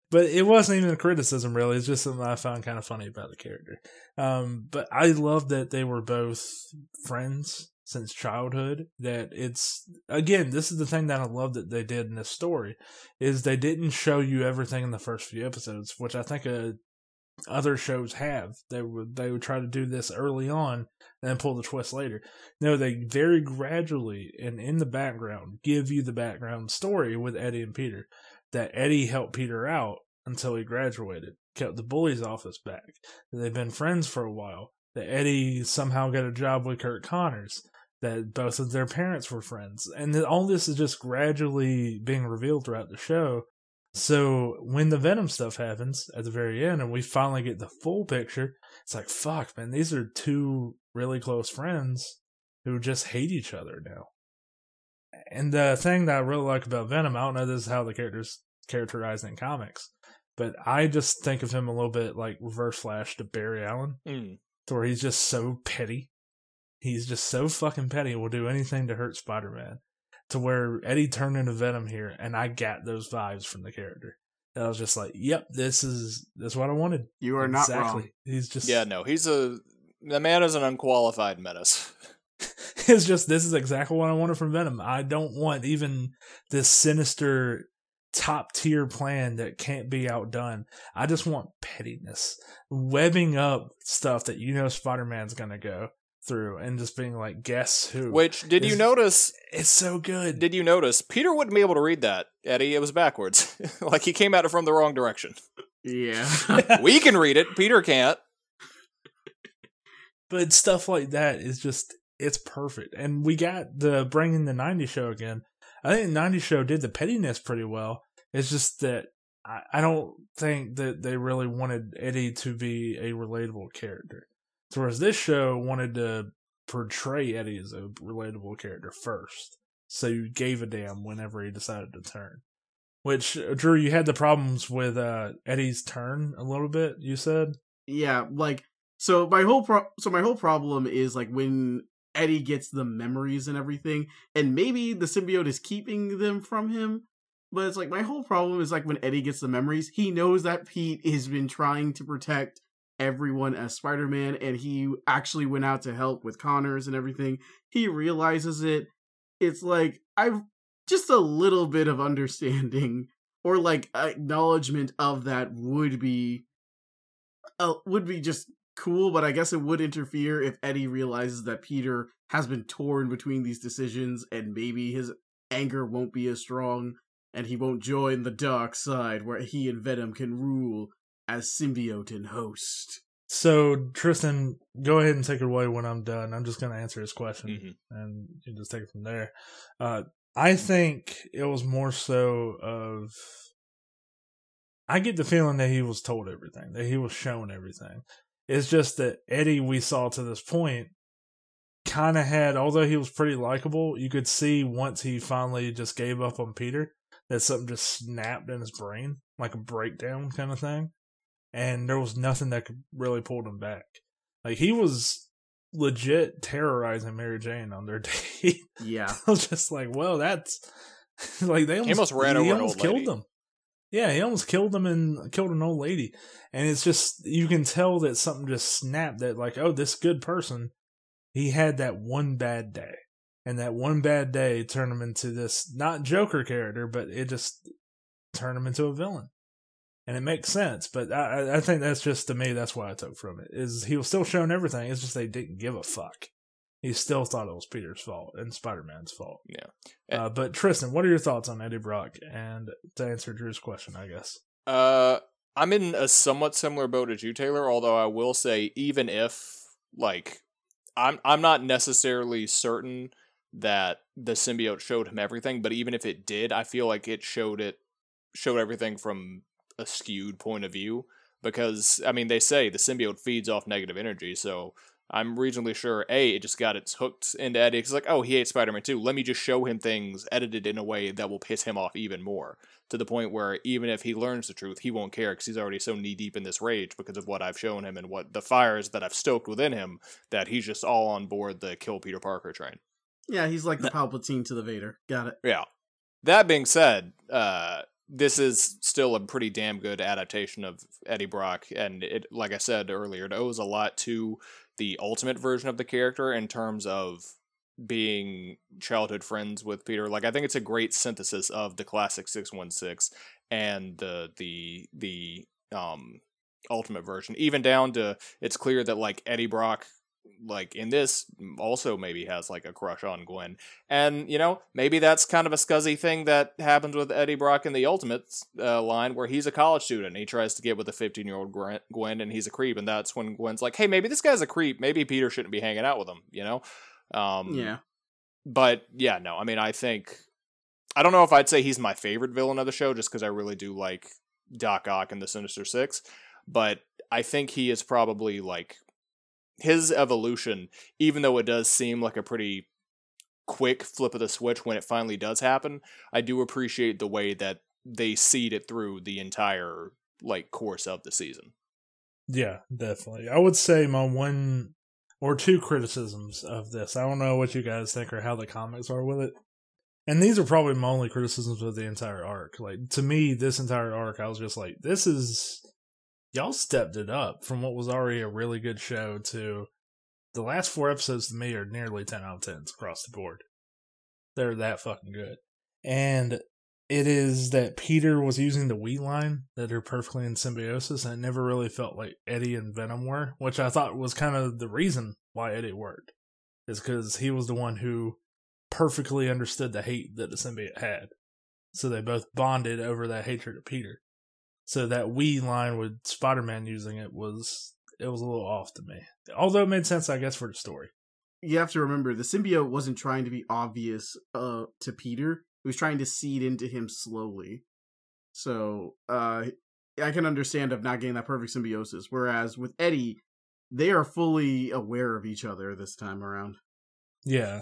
But it wasn't even a criticism, really. It's just something I found kind of funny about the character. But I love that they were both friends since childhood. That it's, again, this is the thing that I love that they did in this story, is they didn't show you everything in the first few episodes, which I think other shows have. They would try to do this early on and then pull the twist later. No, they very gradually and in the background give you the background story with Eddie and Peter. That Eddie helped Peter out until he graduated, kept the bullies off his back. That they've been friends for a while. That Eddie somehow got a job with Kurt Connors. That both of their parents were friends. And that all this is just gradually being revealed throughout the show. So when the Venom stuff happens at the very end and we finally get the full picture, it's like, fuck, man, these are two really close friends who just hate each other now. And the thing that I really like about Venom, I don't know if this is how the character's characterized in comics, but I just think of him a little bit like Reverse Flash to Barry Allen, to where he's just so petty. He's just so fucking petty, will do anything to hurt Spider-Man. To where Eddie turned into Venom here, and I got those vibes from the character. And I was just like, yep, this is what I wanted. You are not wrong. He's just... Yeah, no, the man is an unqualified menace. It's just, this is exactly what I wanted from Venom. I don't want even this sinister top tier plan that can't be outdone. I just want pettiness. Webbing up stuff that Spider-Man's gonna go through and just being like, guess who? Which, did you notice? It's so good. Did you notice? Peter wouldn't be able to read that, Eddie. It was backwards. Like he came at it from the wrong direction. Yeah. We can read it. Peter can't. But stuff like that is just, it's perfect. And we got bringing the 90s show again. I think the 90s show did the pettiness pretty well. It's just that I don't think that they really wanted Eddie to be a relatable character. Whereas this show wanted to portray Eddie as a relatable character first. So you gave a damn whenever he decided to turn. Which, Drew, you had the problems with Eddie's turn a little bit, you said? Yeah, like, so my whole problem is, like, when Eddie gets the memories and everything, and maybe the symbiote is keeping them from him, but it's like, my whole problem is, like, when Eddie gets the memories, he knows that Pete has been trying to protect everyone as Spider-Man, and he actually went out to help with Connors and everything. He realizes it. It's like, I've just a little bit of understanding or like acknowledgement of that would be just cool, but I guess it would interfere if Eddie realizes that Peter has been torn between these decisions and maybe his anger won't be as strong and he won't join the dark side where he and Venom can rule as symbiote and host. So, Tristan, go ahead and take it away when I'm done. I'm just going to answer his question, and you can just take it from there. I think it was more so of... I get the feeling that he was told everything, that he was shown everything. It's just that Eddie, we saw to this point, kind of had, although he was pretty likable, you could see once he finally just gave up on Peter, that something just snapped in his brain, like a breakdown kind of thing. And there was nothing that could really pull him back. Like, he was legit terrorizing Mary Jane on their date. Yeah. I was just like, well, that's... like, they almost ran over an old killed lady. them. Yeah, he almost killed them and killed an old lady. And it's just, you can tell that something just snapped, that like, oh, this good person, he had that one bad day. And that one bad day turned him into this, not Joker character, but it just turned him into a villain. And it makes sense, but I think that's just, to me, that's what I took from it, is he was still showing everything, it's just they didn't give a fuck. He still thought it was Peter's fault and Spider-Man's fault. Yeah. But Tristan, what are your thoughts on Eddie Brock? And to answer Drew's question, I guess. I'm in a somewhat similar boat as you, Taylor, although I will say, even if, like, I'm not necessarily certain that the symbiote showed him everything, but even if it did, I feel like it showed everything from a skewed point of view, because I mean, they say the symbiote feeds off negative energy, so I'm reasonably sure it just got its hooked into Eddie. It's like, oh, he hates Spider-Man too, let me just show him things edited in a way that will piss him off even more, to the point where even if he learns the truth, he won't care, because he's already so knee deep in this rage because of what I've shown him and what the fires that I've stoked within him, that he's just all on board the kill Peter Parker train. Yeah, he's like the Palpatine to the Vader. Got it. Yeah. That being said, this is still a pretty damn good adaptation of Eddie Brock, and it, like I said earlier, it owes a lot to the Ultimate version of the character in terms of being childhood friends with Peter. Like, I think it's a great synthesis of the classic 616 and the Ultimate version, even down to it's clear that like Eddie Brock, like in this, also maybe has like a crush on Gwen, and you know, maybe that's kind of a scuzzy thing that happens with Eddie Brock in the Ultimate line, where he's a college student and he tries to get with a 15-year-old Gwen, and he's a creep, and that's when Gwen's like, hey, maybe this guy's a creep, maybe Peter shouldn't be hanging out with him, you know. Yeah. But yeah, no, I mean, I don't know if I'd say he's my favorite villain of the show, just because I really do like Doc Ock and the Sinister Six, but I think he is probably like his evolution, even though it does seem like a pretty quick flip of the switch when it finally does happen, I do appreciate the way that they seed it through the entire like course of the season. Yeah, definitely. I would say my one or two criticisms of this. I don't know what you guys think or how the comics are with it. And these are probably my only criticisms of the entire arc. Like, to me, this entire arc, I was just like, this is... Y'all stepped it up from what was already a really good show to the last 4 episodes to me are nearly 10 out of 10s across the board. They're that fucking good. And it is that Peter was using the we line that are perfectly in symbiosis, and it never really felt like Eddie and Venom were, which I thought was kind of the reason why Eddie worked. Is because he was the one who perfectly understood the hate that the symbiote had. So they both bonded over that hatred of Peter. So that we line with Spider-Man using it was a little off to me. Although it made sense, I guess, for the story. You have to remember, the symbiote wasn't trying to be obvious to Peter. It was trying to seed into him slowly. So I can understand of not getting that perfect symbiosis. Whereas with Eddie, they are fully aware of each other this time around. Yeah.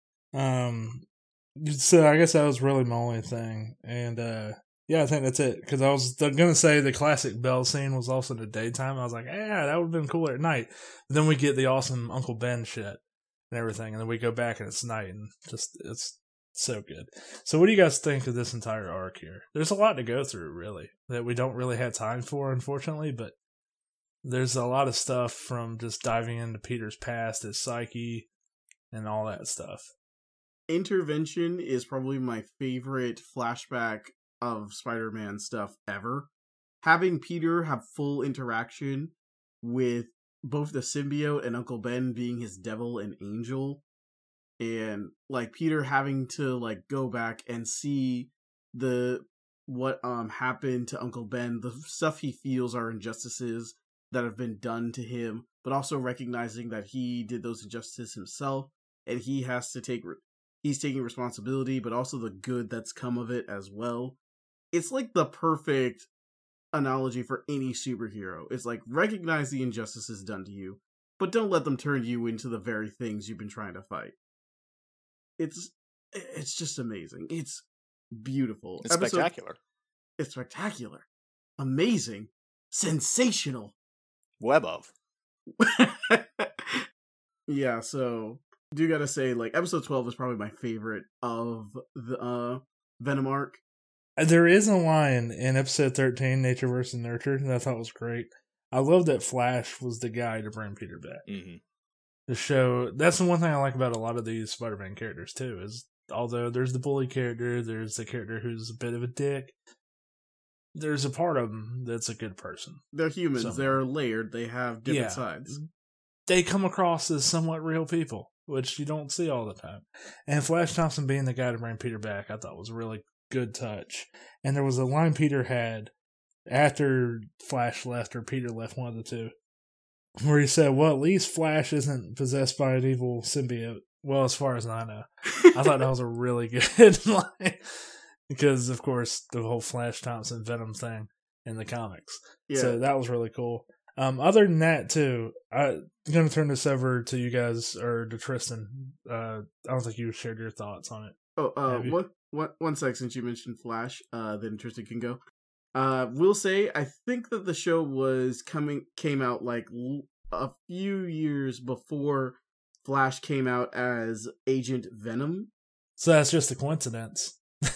So I guess that was really my only thing. And yeah, I think that's it. Because I was going to say the classic Bell scene was also in the daytime. I was like, yeah, that would have been cooler at night. But then we get the awesome Uncle Ben shit and everything. And then we go back and it's night. And just, it's so good. So what do you guys think of this entire arc here? There's a lot to go through, really, that we don't really have time for, unfortunately. But there's a lot of stuff from just diving into Peter's past, his psyche, and all that stuff. Intervention is probably my favorite flashback of Spider-Man stuff ever. Having Peter have full interaction with both the symbiote and Uncle Ben being his devil and angel, and like Peter having to like go back and see what happened to Uncle Ben, the stuff he feels are injustices that have been done to him, but also recognizing that he did those injustices himself, and he has to he's taking responsibility, but also the good that's come of it as well. It's like the perfect analogy for any superhero. It's like, recognize the injustices done to you, but don't let them turn you into the very things you've been trying to fight. It's just amazing. It's beautiful. It's spectacular. It's spectacular. Amazing. Sensational. Web of. Yeah, so do gotta say, like, episode 12 is probably my favorite of the Venom arc. There is a line in episode 13, Nature vs. Nurture, that I thought was great. I love that Flash was the guy to bring Peter back. Mm-hmm. The show, that's the one thing I like about a lot of these Spider-Man characters, too, is although there's the bully character, there's the character who's a bit of a dick, there's a part of them that's a good person. They're humans. Somewhere. They're layered. They have different sides. They come across as somewhat real people, which you don't see all the time. And Flash Thompson being the guy to bring Peter back, I thought was a really good touch. And there was a line Peter had after Flash left, or Peter left, one of the two, where he said, well, at least Flash isn't possessed by an evil symbiote. Well, as far as I know. I thought that was a really good line. Because, of course, the whole Flash Thompson Venom thing in the comics. Yeah. So that was really cool. Other than that, too, I'm going to turn this over to you guys, or to Tristan. I don't think you shared your thoughts on it. Oh, one sec, since you mentioned Flash, then Tristan can go. We'll say, I think that the show came out like a few years before Flash came out as Agent Venom. So that's just a coincidence.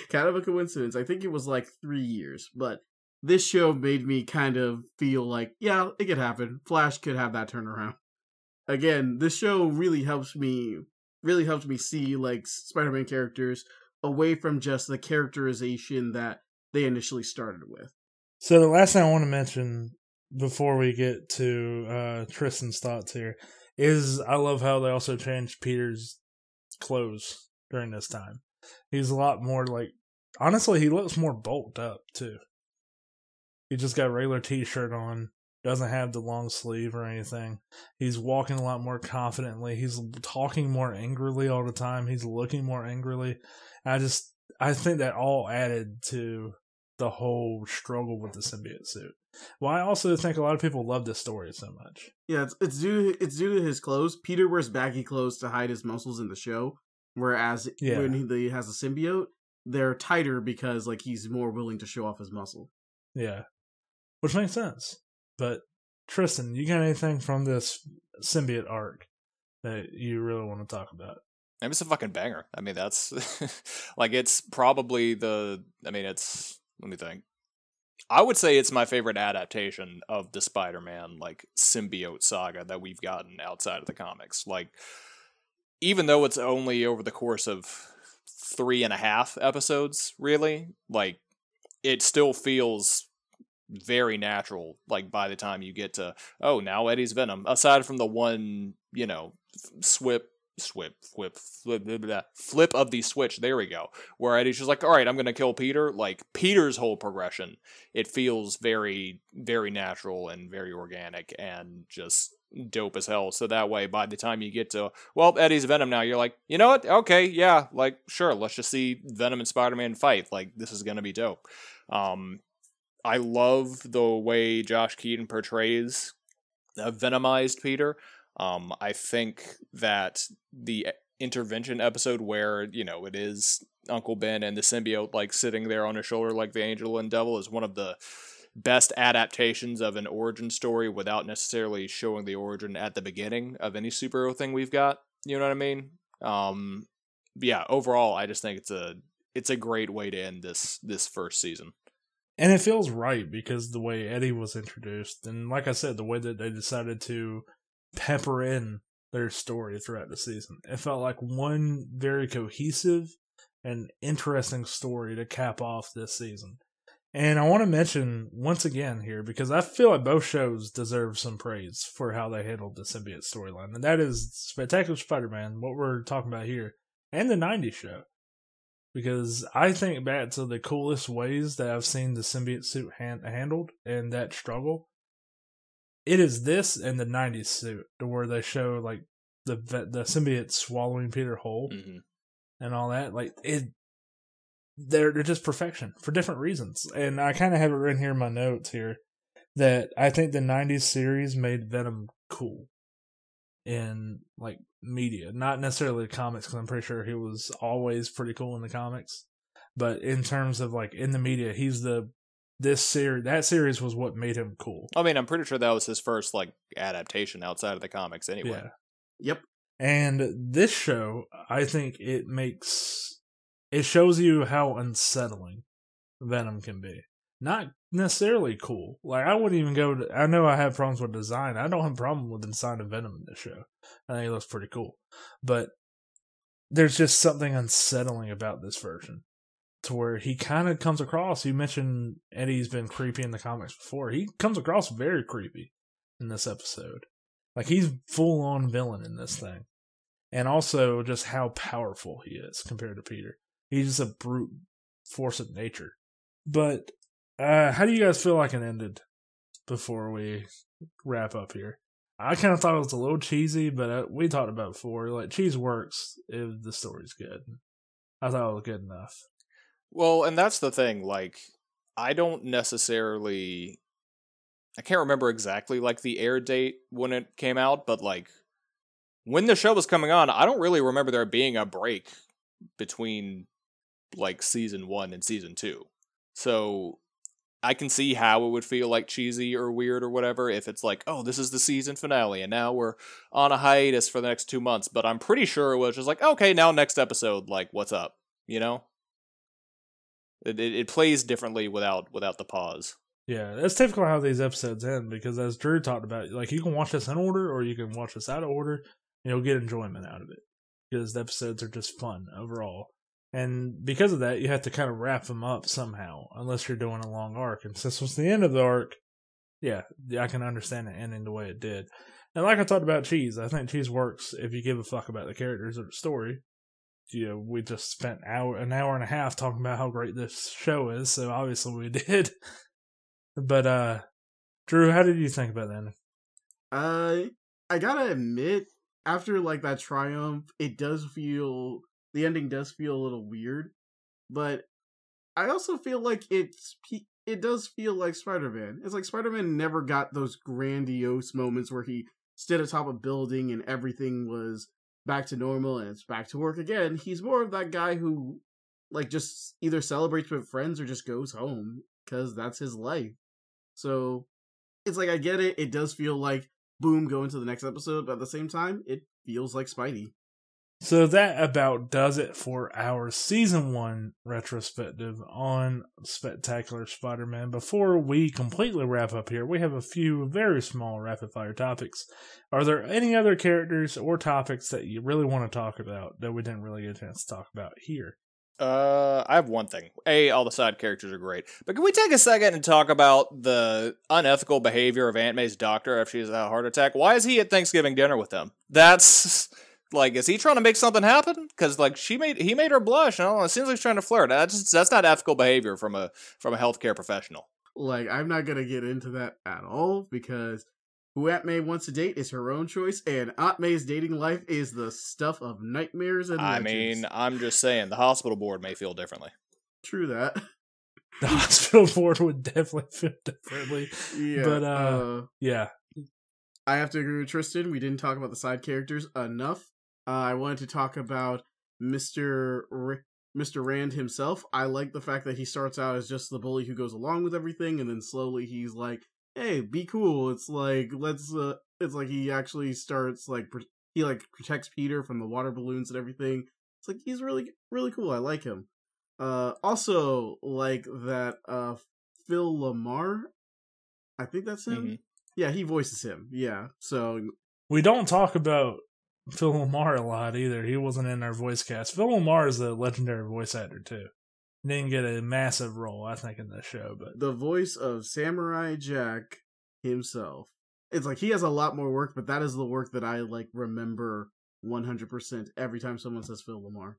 kind of a coincidence. I think it was like 3 years, but this show made me kind of feel like, yeah, it could happen. Flash could have that turnaround. Again, this show really helps me see like Spider-Man characters away from just the characterization that they initially started with. So the last thing I want to mention before we get to Tristan's thoughts here is I love how they also changed Peter's clothes during this time. He's a lot more like, honestly, he looks more bulked up too. He just got a regular t-shirt on, doesn't have the long sleeve or anything. He's walking a lot more confidently. He's talking more angrily all the time. He's looking more angrily. I think that all added to the whole struggle with the symbiote suit. Well, I also think a lot of people love this story so much. Yeah, it's due to his clothes. Peter wears baggy clothes to hide his muscles in the show, whereas when he has a symbiote, they're tighter because like he's more willing to show off his muscle. Yeah, which makes sense. But Tristan, you got anything from this symbiote arc that you really want to talk about? I mean, it's a fucking banger. I mean, that's like it's probably it's. Let me think. I would say it's my favorite adaptation of the Spider-Man like symbiote saga that we've gotten outside of the comics. Like, even though it's only over the course of 3.5 episodes, really, like it still feels very natural. Like by the time you get to now Eddie's Venom, aside from the one flip of the switch, there we go, where Eddie's just like, all right, I'm gonna kill Peter. Like Peter's whole progression, it feels very, very natural and very organic and just dope as hell. So that way, by the time you get to Eddie's Venom now, you're like, you know what, okay, yeah, like sure, let's just see Venom and Spider-Man fight. Like this is gonna be dope. I love the way Josh Keaton portrays a Venomized Peter. I think that the intervention episode where, it is Uncle Ben and the symbiote like sitting there on his shoulder like the angel and devil is one of the best adaptations of an origin story without necessarily showing the origin at the beginning of any superhero thing we've got. You know what I mean? Yeah, overall, I just think it's a great way to end this first season. And it feels right because the way Eddie was introduced, and like I said, the way that they decided to pepper in their story throughout the season. It felt like one very cohesive and interesting story to cap off this season. And I want to mention once again here, because I feel like both shows deserve some praise for how they handled the symbiote storyline. And that is Spectacular Spider-Man, what we're talking about here, and the 90s show. Because I think back to the coolest ways that I've seen the symbiote suit handled and that struggle. It is this and the 90s suit, where they show like the symbiote swallowing Peter whole and all that. Like they're just perfection for different reasons. And I kind of have it written here in my notes here that I think the 90s series made Venom cool in like media, not necessarily the comics, because I'm pretty sure he was always pretty cool in the comics. But in terms of like in the media, that series was what made him cool. I mean, I'm pretty sure that was his first like adaptation outside of the comics anyway. Yeah. Yep. And this show, I think it shows you how unsettling Venom can be. Not necessarily cool. Like I wouldn't even I know I have problems with design. I don't have a problem with the design of Venom in this show. I think it looks pretty cool. But there's just something unsettling about this version. To where he kind of comes across, you mentioned Eddie's been creepy in the comics before. He comes across very creepy in this episode. Like he's full on villain in this thing. And also just how powerful he is compared to Peter. He's just a brute force of nature. But how do you guys feel like it ended before we wrap up here? I kind of thought it was a little cheesy, but we talked about it before. Like cheese works if the story's good. I thought it was good enough. Well, and that's the thing, like, I can't remember exactly, like, the air date when it came out, but, like, when the show was coming on, I don't really remember there being a break between, like, season 1 and season 2. So, I can see how it would feel, like, cheesy or weird or whatever if it's like, oh, this is the season finale, and now we're on a hiatus for the next 2 months, but I'm pretty sure it was just like, okay, now next episode, like, what's up, you know? It plays differently without the pause. Yeah, that's typical how these episodes end, because as Drew talked about, like, you can watch this in order or you can watch this out of order, and you'll get enjoyment out of it. Because the episodes are just fun overall. And because of that, you have to kind of wrap them up somehow, unless you're doing a long arc. And since it was the end of the arc, yeah, I can understand it ending the way it did. And like I talked about Cheese, I think Cheese works if you give a fuck about the characters or the story. You know, we just spent an hour and a half talking about how great this show is, so obviously we did. But, Drew, how did you think about that? I gotta admit, after like that triumph, the ending does feel a little weird, but I also feel like it does feel like Spider-Man. It's like Spider-Man never got those grandiose moments where he stood atop a building and everything was back to normal and it's back to work again. He's more of that guy who like just either celebrates with friends or just goes home because that's his life. So it's like, I get it. It does feel like, boom, go into the next episode, but at the same time, it feels like Spidey. So that about does it for our Season 1 retrospective on Spectacular Spider-Man. Before we completely wrap up here, we have a few very small rapid-fire topics. Are there any other characters or topics that you really want to talk about that we didn't really get a chance to talk about here? I have one thing. All the side characters are great. But can we take a second and talk about the unethical behavior of Aunt May's doctor after she has a heart attack? Why is he at Thanksgiving dinner with them? That's, like, is he trying to make something happen? Because, like, he made her blush. I don't know, it seems like he's trying to flirt. That's not ethical behavior from a healthcare professional. Like, I'm not going to get into that at all, because who Aunt May wants to date is her own choice, and Aunt May's dating life is the stuff of nightmares and legends. I mean, I'm just saying, the hospital board may feel differently. True that. The hospital board would definitely feel differently. Yeah. But, yeah. I have to agree with Tristan. We didn't talk about the side characters enough. I wanted to talk about Mr. Rand himself. I like the fact that he starts out as just the bully who goes along with everything, and then slowly he's like, hey, be cool. It's like, it's like he actually starts, like, he, like, protects Peter from the water balloons and everything. It's like, he's really, really cool. I like him. Also, like, that, Phil Lamar, I think that's him? Mm-hmm. Yeah, he voices him. Yeah, so... We don't talk about Phil Lamar a lot either. He wasn't in our voice cast. Phil Lamar is a legendary voice actor, too. Didn't get a massive role, I think, in this show, but the voice of Samurai Jack himself. It's like he has a lot more work, but that is the work that I like remember 100% every time someone says Phil Lamar.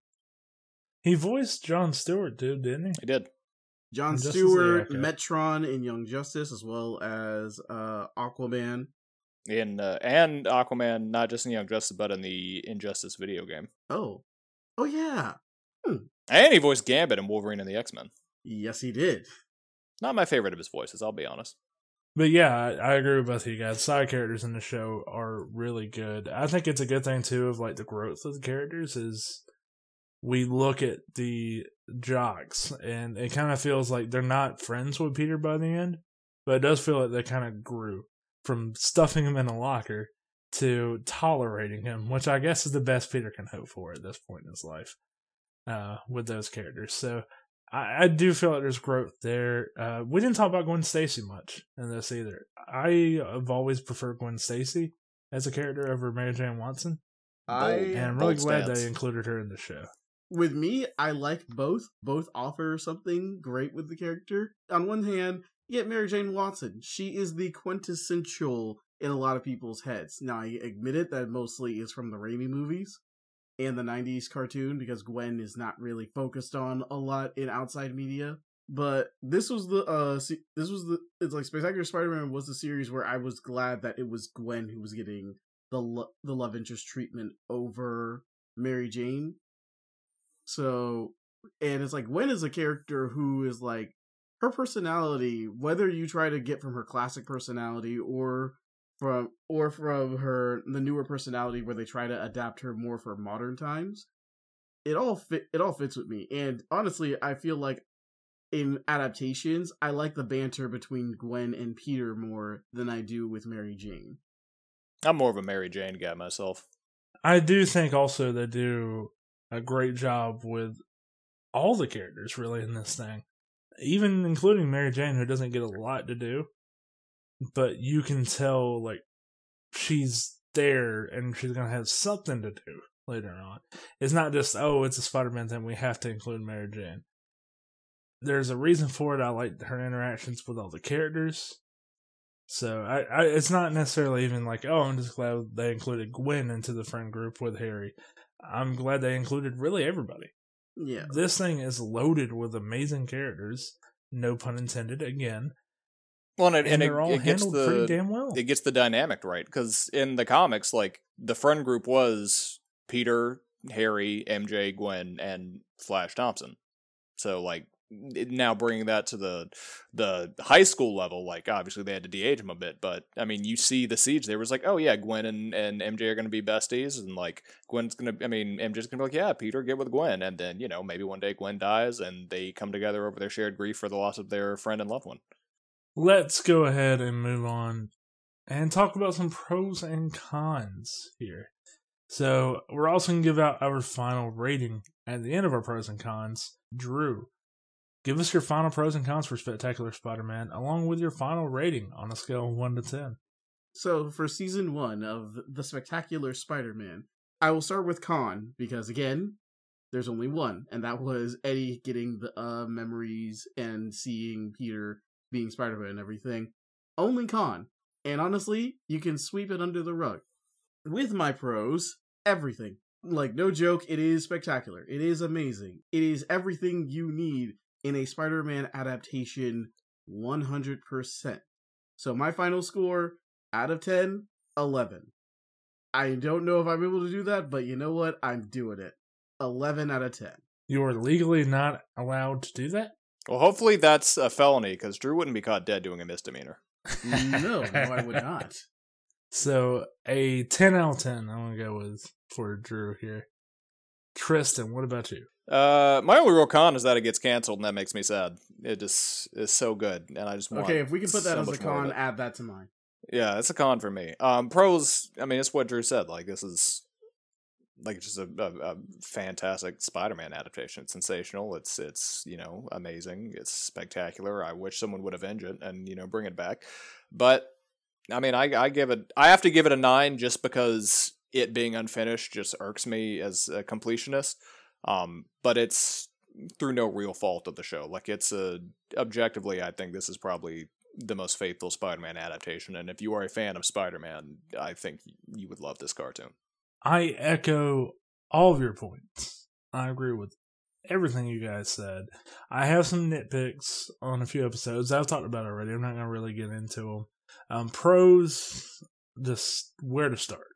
He voiced Jon Stewart, too, didn't he? He did. Jon Stewart, Metron in Young Justice, as well as Aquaman. And Aquaman, not just in Young Justice, but in the Injustice video game. Oh yeah. And he voiced Gambit in Wolverine and the X-Men. Yes, he did. Not my favorite of his voices, I'll be honest. But yeah, I agree with both of you guys. Side characters in the show are really good. I think it's a good thing, too, of like the growth of the characters is we look at the jocks, and it kind of feels like they're not friends with Peter by the end, but it does feel like they kind of grew from stuffing him in a locker to tolerating him, which I guess is the best Peter can hope for at this point in his life. With those characters. So I do feel like there's growth there. We didn't talk about Gwen Stacy much in this either. I have always preferred Gwen Stacy as a character over Mary Jane Watson. And I'm really glad they included her in the show. With me, I like both. Both offer something great with the character. On one hand, you get Mary Jane Watson. She is the quintessential in a lot of people's heads. Now, I admit it, that mostly is from the Raimi movies and the 90s cartoon, because Gwen is not really focused on a lot in outside media. But it's like Spectacular Spider-Man was the series where I was glad that it was Gwen who was getting the love interest treatment over Mary Jane. So, and it's like Gwen is a character who is like, her personality, whether you try to get from her classic personality or from the newer personality where they try to adapt her more for modern times, it all fits with me. And honestly, I feel like in adaptations, I like the banter between Gwen and Peter more than I do with Mary Jane. I'm more of a Mary Jane guy myself. I do think also they do a great job with all the characters really in this thing. even including Mary Jane, who doesn't get a lot to do, but you can tell, like, she's there and she's going to have something to do later on. It's not just, oh, it's a Spider-Man thing, we have to include Mary Jane. There's a reason for it. I like her interactions with all the characters. So it's not necessarily even like, oh, I'm just glad they included Gwen into the friend group with Harry. I'm glad they included really everybody. Yeah. This thing is loaded with amazing characters. No pun intended, again. Well, and they're all handled pretty damn well. It gets the dynamic right, because in the comics, like, the friend group was Peter, Harry, MJ, Gwen, and Flash Thompson. So, like, now bringing that to the high school level, like, obviously they had to de-age him a bit, but I mean, you see the siege there was like, oh yeah, Gwen and MJ are going to be besties, and like MJ's going to be like, yeah, Peter, get with Gwen, and then, you know, maybe one day Gwen dies and they come together over their shared grief for the loss of their friend and loved one. Let's go ahead and move on and talk about some pros and cons here. So we're also going to give out our final rating at the end of our pros and cons. Drew, give us your final pros and cons for Spectacular Spider-Man, along with your final rating on a scale of 1 to 10. So, for Season 1 of The Spectacular Spider-Man, I will start with con, because again, there's only one, and that was Eddie getting the memories and seeing Peter being Spider-Man and everything. Only con. And honestly, you can sweep it under the rug. With my pros, everything. Like, no joke, it is spectacular. It is amazing. It is everything you need in a Spider-Man adaptation, 100%. So my final score, out of 10, 11. I don't know if I'm able to do that, but you know what? I'm doing it. 11 out of 10. You are legally not allowed to do that? Well, hopefully that's a felony, because Drew wouldn't be caught dead doing a misdemeanor. No, I would not. So, a 10 out of 10 I'm going to go with for Drew here. Tristan, what about you? My only real con is that it gets canceled, and that makes me sad. It just is so good, and I just want. Okay, if we can put that so as a much more of con, it. add that to mine. Yeah, it's a con for me. Pros, I mean, it's what Drew said. Like, this is like just a fantastic Spider-Man adaptation. It's sensational. It's you know, amazing. It's spectacular. I wish someone would avenge it and, you know, bring it back. But I mean, I have to give it a 9 just because it being unfinished just irks me as a completionist. But it's through no real fault of the show. Like, it's objectively, I think this is probably the most faithful Spider-Man adaptation. And if you are a fan of Spider-Man, I think you would love this cartoon. I echo all of your points. I agree with everything you guys said. I have some nitpicks on a few episodes I've talked about already. I'm not going to really get into them. Pros, just where to start.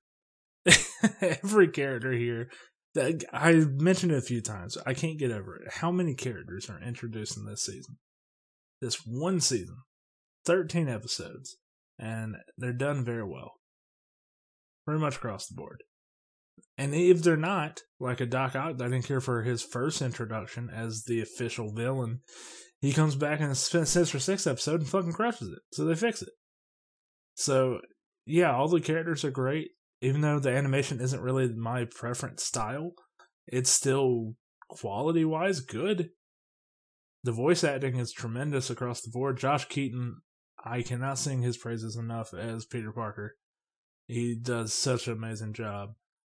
Every character here, that I mentioned it a few times. I can't get over it. How many characters are introduced in this season? This one season. 13 episodes. And they're done very well. Pretty much across the board. And if they're not, like a Doc Ock, I didn't care for his first introduction as the official villain. He comes back in the Sinister Six episode and fucking crushes it. So they fix it. So, yeah, all the characters are great. Even though the animation isn't really my preference style, it's still quality-wise good. The voice acting is tremendous across the board. Josh Keaton, I cannot sing his praises enough as Peter Parker. He does such an amazing job.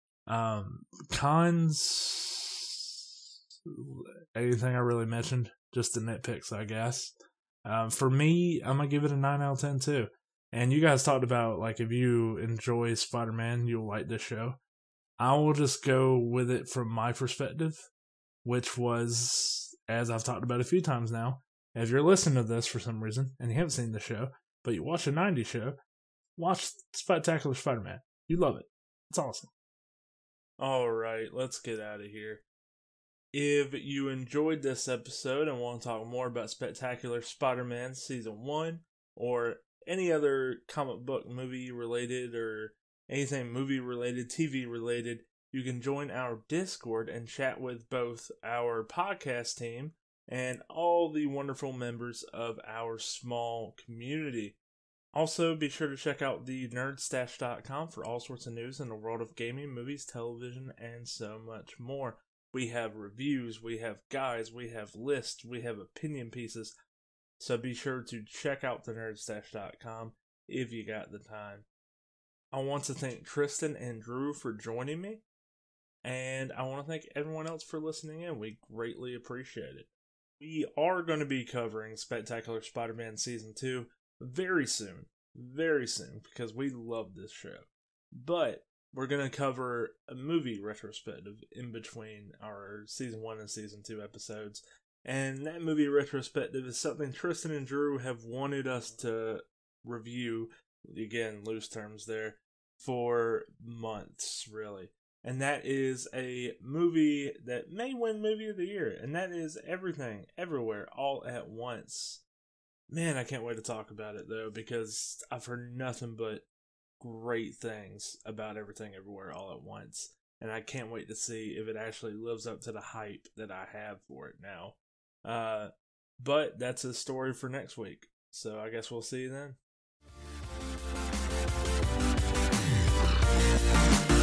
Cons, anything I really mentioned, just the nitpicks, I guess. For me, I'm gonna give it a 9 out of 10 too. And you guys talked about, like, if you enjoy Spider-Man, you'll like this show. I will just go with it from my perspective, which was, as I've talked about a few times now, if you're listening to this for some reason and you haven't seen the show, but you watch a 90s show, watch Spectacular Spider-Man. You love it. It's awesome. Alright, let's get out of here. If you enjoyed this episode and want to talk more about Spectacular Spider-Man Season 1, or any other comic book movie related, or anything movie related, TV related, you can join our Discord and chat with both our podcast team and all the wonderful members of our small community. Also, be sure to check out the nerdstash.com for all sorts of news in the world of gaming, movies, television, and so much more. We have reviews, we have guides, we have lists, we have opinion pieces. So be sure to check out thenerdstash.com if you got the time. I want to thank Tristan and Drew for joining me. And I want to thank everyone else for listening in. We greatly appreciate it. We are going to be covering Spectacular Spider-Man Season 2 very soon, because we love this show. But we're going to cover a movie retrospective in between our Season 1 and Season 2 episodes. And that movie retrospective is something Tristan and Drew have wanted us to review, again, loose terms there, for months, really. And that is a movie that may win Movie of the Year. And that is Everything, Everywhere, All at Once. Man, I can't wait to talk about it, though, because I've heard nothing but great things about Everything, Everywhere, All at Once. And I can't wait to see if it actually lives up to the hype that I have for it now. But that's a story for next week. So I guess we'll see you then.